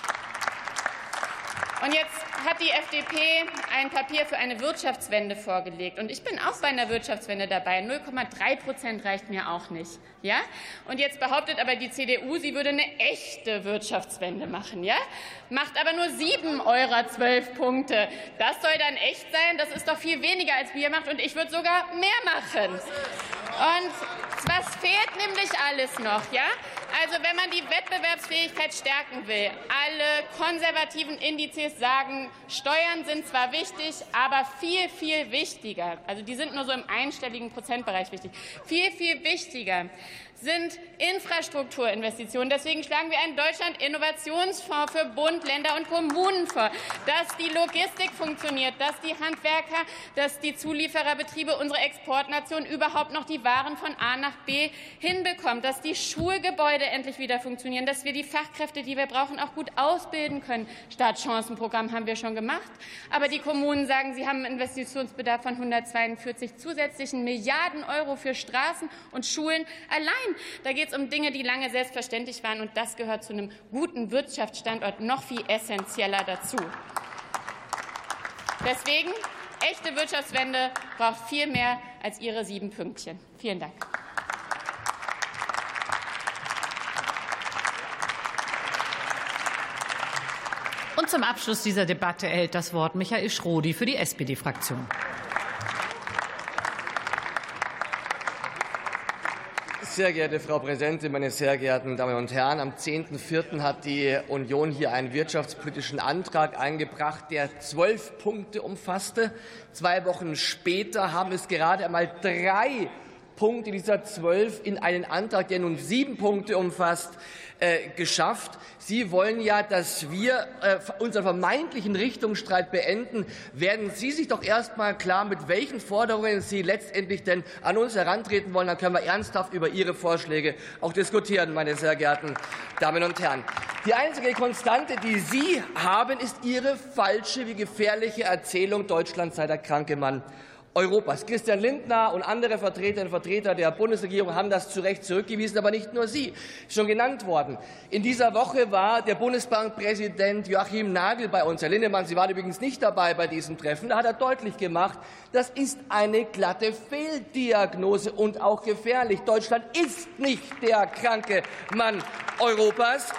Und jetzt hat die F D P ein Papier für eine Wirtschaftswende vorgelegt. Und ich bin auch bei einer Wirtschaftswende dabei. null Komma drei Prozent reicht mir auch nicht. Ja? Und jetzt behauptet aber die C D U, sie würde eine echte Wirtschaftswende machen. Ja? Macht aber nur sieben eurer zwölf Punkte. Das soll dann echt sein? Das ist doch viel weniger, als wir macht. Und ich würde sogar mehr machen. Und was fehlt nämlich alles noch? Ja? Also wenn man die Wettbewerbsfähigkeit stärken will, alle konservativen Indizes sagen, Steuern sind zwar wichtig, aber viel, viel wichtiger, also die sind nur so im einstelligen Prozentbereich wichtig, viel, viel wichtiger sind Infrastrukturinvestitionen. Deswegen schlagen wir einen Deutschland-Innovationsfonds für Bund, Länder und Kommunen vor, dass die Logistik funktioniert, dass die Handwerker, dass die Zuliefererbetriebe, unsere Exportnation überhaupt noch die Waren von A nach B hinbekommen, dass die Schulgebäude Gebäude endlich wieder funktionieren, dass wir die Fachkräfte, die wir brauchen, auch gut ausbilden können. Startchancenprogramm haben wir schon gemacht. Aber die Kommunen sagen, sie haben einen Investitionsbedarf von hundertzweiundvierzig zusätzlichen Milliarden Euro für Straßen und Schulen allein. Da geht es um Dinge, die lange selbstverständlich waren. Und das gehört zu einem guten Wirtschaftsstandort noch viel essentieller dazu. Deswegen, echte Wirtschaftswende braucht viel mehr als Ihre sieben Pünktchen. Vielen Dank. Und zum Abschluss dieser Debatte erhält das Wort Michael Schrodi für die S P D-Fraktion. Sehr geehrte Frau Präsidentin, meine sehr geehrten Damen und Herren! Am zehnten vierten hat die Union hier einen wirtschaftspolitischen Antrag eingebracht, der zwölf Punkte umfasste. Zwei Wochen später haben es gerade einmal drei Punkte dieser zwölf in einen Antrag, der nun sieben Punkte umfasst, äh, geschafft. Sie wollen ja, dass wir äh, unseren vermeintlichen Richtungsstreit beenden. Werden Sie sich doch erst mal klar, mit welchen Forderungen Sie letztendlich denn an uns herantreten wollen. Dann können wir ernsthaft über Ihre Vorschläge auch diskutieren, meine sehr geehrten Damen und Herren. Die einzige Konstante, die Sie haben, ist Ihre falsche wie gefährliche Erzählung, Deutschland sei der kranke Mann Europas. Christian Lindner und andere Vertreterinnen und Vertreter der Bundesregierung haben das zu Recht zurückgewiesen, aber nicht nur sie. Schon genannt worden. In dieser Woche war der Bundesbankpräsident Joachim Nagel bei uns. Herr Linnemann, Sie waren übrigens nicht dabei bei diesem Treffen. Da hat er deutlich gemacht, das ist eine glatte Fehldiagnose und auch gefährlich. Deutschland ist nicht der kranke Mann Europas.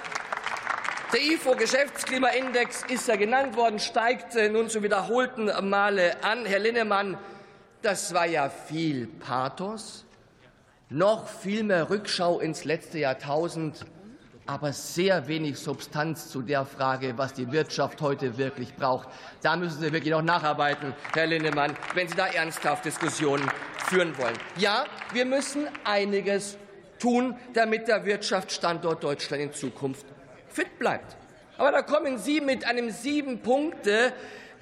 Der I F O-Geschäftsklimaindex ist ja genannt worden, steigt nun zum wiederholten Male an. Herr Linnemann, das war ja viel Pathos, noch viel mehr Rückschau ins letzte Jahrtausend, aber sehr wenig Substanz zu der Frage, was die Wirtschaft heute wirklich braucht. Da müssen Sie wirklich noch nacharbeiten, Herr Linnemann, wenn Sie da ernsthaft Diskussionen führen wollen. Ja, wir müssen einiges tun, damit der Wirtschaftsstandort Deutschland in Zukunft fit bleibt. Aber da kommen Sie mit einem sieben Punkte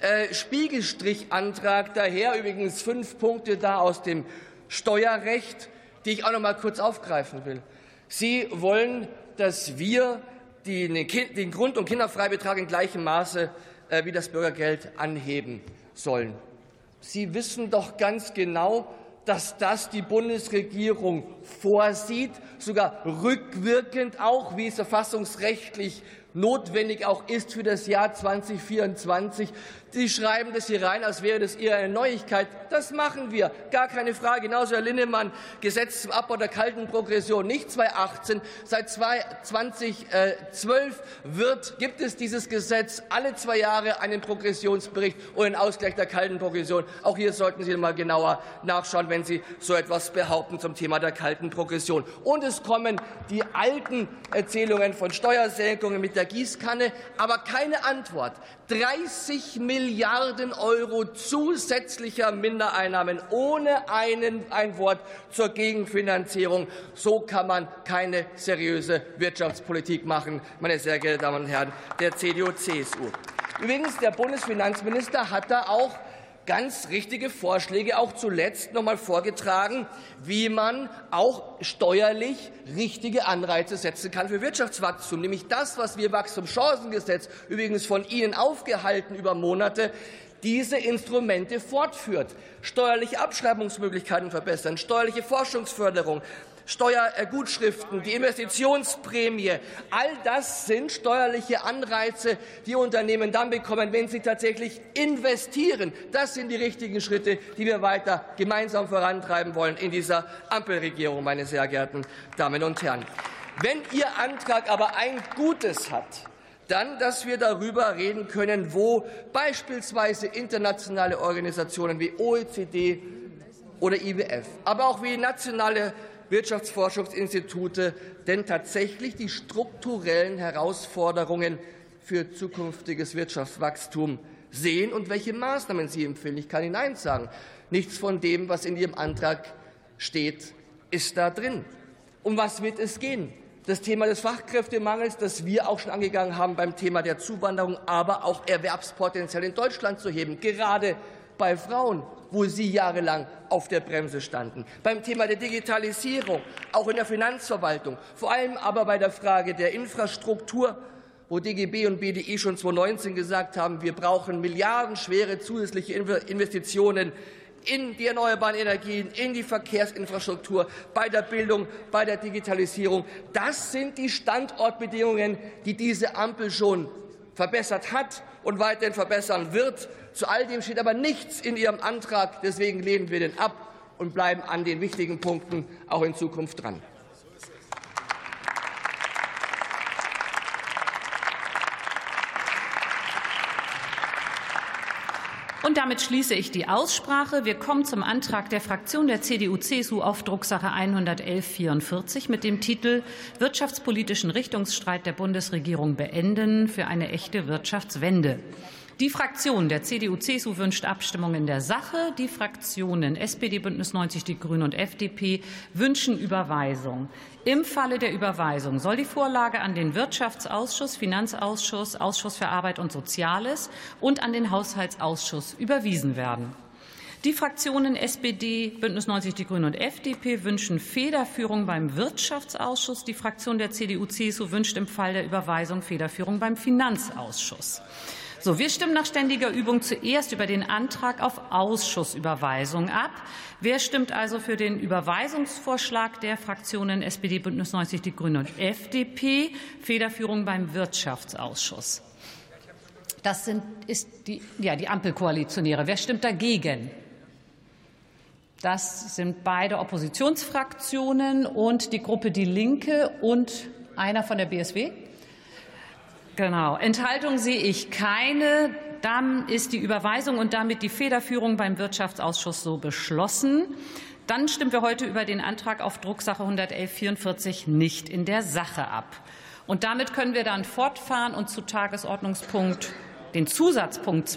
Spiegelstrichantrag daher, übrigens fünf Punkte da aus dem Steuerrecht, die ich auch noch mal kurz aufgreifen will. Sie wollen, dass wir den Grund- und Kinderfreibetrag in gleichem Maße wie das Bürgergeld anheben sollen. Sie wissen doch ganz genau, dass das die Bundesregierung vorsieht, sogar rückwirkend auch, wie es verfassungsrechtlich notwendig auch ist für das Jahr zweitausendvierundzwanzig. Sie schreiben das hier rein, als wäre das eher eine Neuigkeit. Das machen wir, gar keine Frage. Genauso, Herr Linnemann, Gesetz zum Abbau der kalten Progression, nicht zweitausendachtzehn. Seit zweitausendzwölf wird, gibt es dieses Gesetz alle zwei Jahre einen Progressionsbericht und einen Ausgleich der kalten Progression. Auch hier sollten Sie mal genauer nachschauen, wenn Sie so etwas behaupten zum Thema der kalten Progression. Und es kommen die alten Erzählungen von Steuersenkungen mit der Gießkanne, aber keine Antwort. dreißig Milliarden Euro zusätzlicher Mindereinnahmen ohne einen, ein Wort zur Gegenfinanzierung. So kann man keine seriöse Wirtschaftspolitik machen, meine sehr geehrten Damen und Herren der C D U C S U. Übrigens, der Bundesfinanzminister hat da auch ganz richtige Vorschläge, auch zuletzt noch einmal vorgetragen, wie man auch steuerlich richtige Anreize setzen kann für Wirtschaftswachstum, nämlich das, was wir Wachstumschancengesetz, übrigens von Ihnen aufgehalten über Monate, diese Instrumente fortführt. Steuerliche Abschreibungsmöglichkeiten verbessern, steuerliche Forschungsförderung, Steuergutschriften, die Investitionsprämie, all das sind steuerliche Anreize, die Unternehmen dann bekommen, wenn sie tatsächlich investieren. Das sind die richtigen Schritte, die wir weiter gemeinsam vorantreiben wollen in dieser Ampelregierung, meine sehr geehrten Damen und Herren. Wenn Ihr Antrag aber ein Gutes hat, dann, dass wir darüber reden können, wo beispielsweise internationale Organisationen wie O E C D oder I W F, aber auch wie nationale Wirtschaftsforschungsinstitute denn tatsächlich die strukturellen Herausforderungen für zukünftiges Wirtschaftswachstum sehen und welche Maßnahmen sie empfehlen. Ich kann Ihnen eines sagen. Nichts von dem, was in Ihrem Antrag steht, ist da drin. Um was wird es gehen? Das Thema des Fachkräftemangels, das wir auch schon angegangen haben beim Thema der Zuwanderung, aber auch Erwerbspotenzial in Deutschland zu heben, gerade bei Frauen. wo Sie jahrelang auf der Bremse standen. Beim Thema der Digitalisierung, auch in der Finanzverwaltung, vor allem aber bei der Frage der Infrastruktur, wo D G B und B D I schon zweitausendneunzehn gesagt haben, wir brauchen milliardenschwere zusätzliche Investitionen in die erneuerbaren Energien, in die Verkehrsinfrastruktur, bei der Bildung, bei der Digitalisierung. Das sind die Standortbedingungen, die diese Ampel schon verbessert hat und weiterhin verbessern wird. Zu all dem steht aber nichts in Ihrem Antrag. Deswegen lehnen wir den ab und bleiben an den wichtigen Punkten auch in Zukunft dran. Und damit schließe ich die Aussprache. Wir kommen zum Antrag der Fraktion der C D U C S U auf Drucksache hundertelf vierundvierzig mit dem Titel Wirtschaftspolitischen Richtungsstreit der Bundesregierung beenden für eine echte Wirtschaftswende. Die Fraktion der C D U C S U wünscht Abstimmung in der Sache. Die Fraktionen S P D, Bündnis neunzig Die Grünen und F D P wünschen Überweisung. Im Falle der Überweisung soll die Vorlage an den Wirtschaftsausschuss, Finanzausschuss, Ausschuss für Arbeit und Soziales und an den Haushaltsausschuss überwiesen werden. Die Fraktionen S P D, Bündnis neunzig Die Grünen und F D P wünschen Federführung beim Wirtschaftsausschuss. Die Fraktion der C D U C S U wünscht im Fall der Überweisung Federführung beim Finanzausschuss. So, wir stimmen nach ständiger Übung zuerst über den Antrag auf Ausschussüberweisung ab. Wer stimmt also für den Überweisungsvorschlag der Fraktionen S P D, Bündnis neunzig Die Grünen und F D P, Federführung beim Wirtschaftsausschuss? Das sind, ist die, ja, die Ampelkoalitionäre. Wer stimmt dagegen? Das sind beide Oppositionsfraktionen und die Gruppe Die Linke und einer von der B S W. Genau. Enthaltung sehe ich keine. Dann ist die Überweisung und damit die Federführung beim Wirtschaftsausschuss so beschlossen. Dann stimmen wir heute über den Antrag auf Drucksache hundertelf vierundvierzig nicht in der Sache ab. Und damit können wir dann fortfahren und zu Tagesordnungspunkt den Zusatzpunkt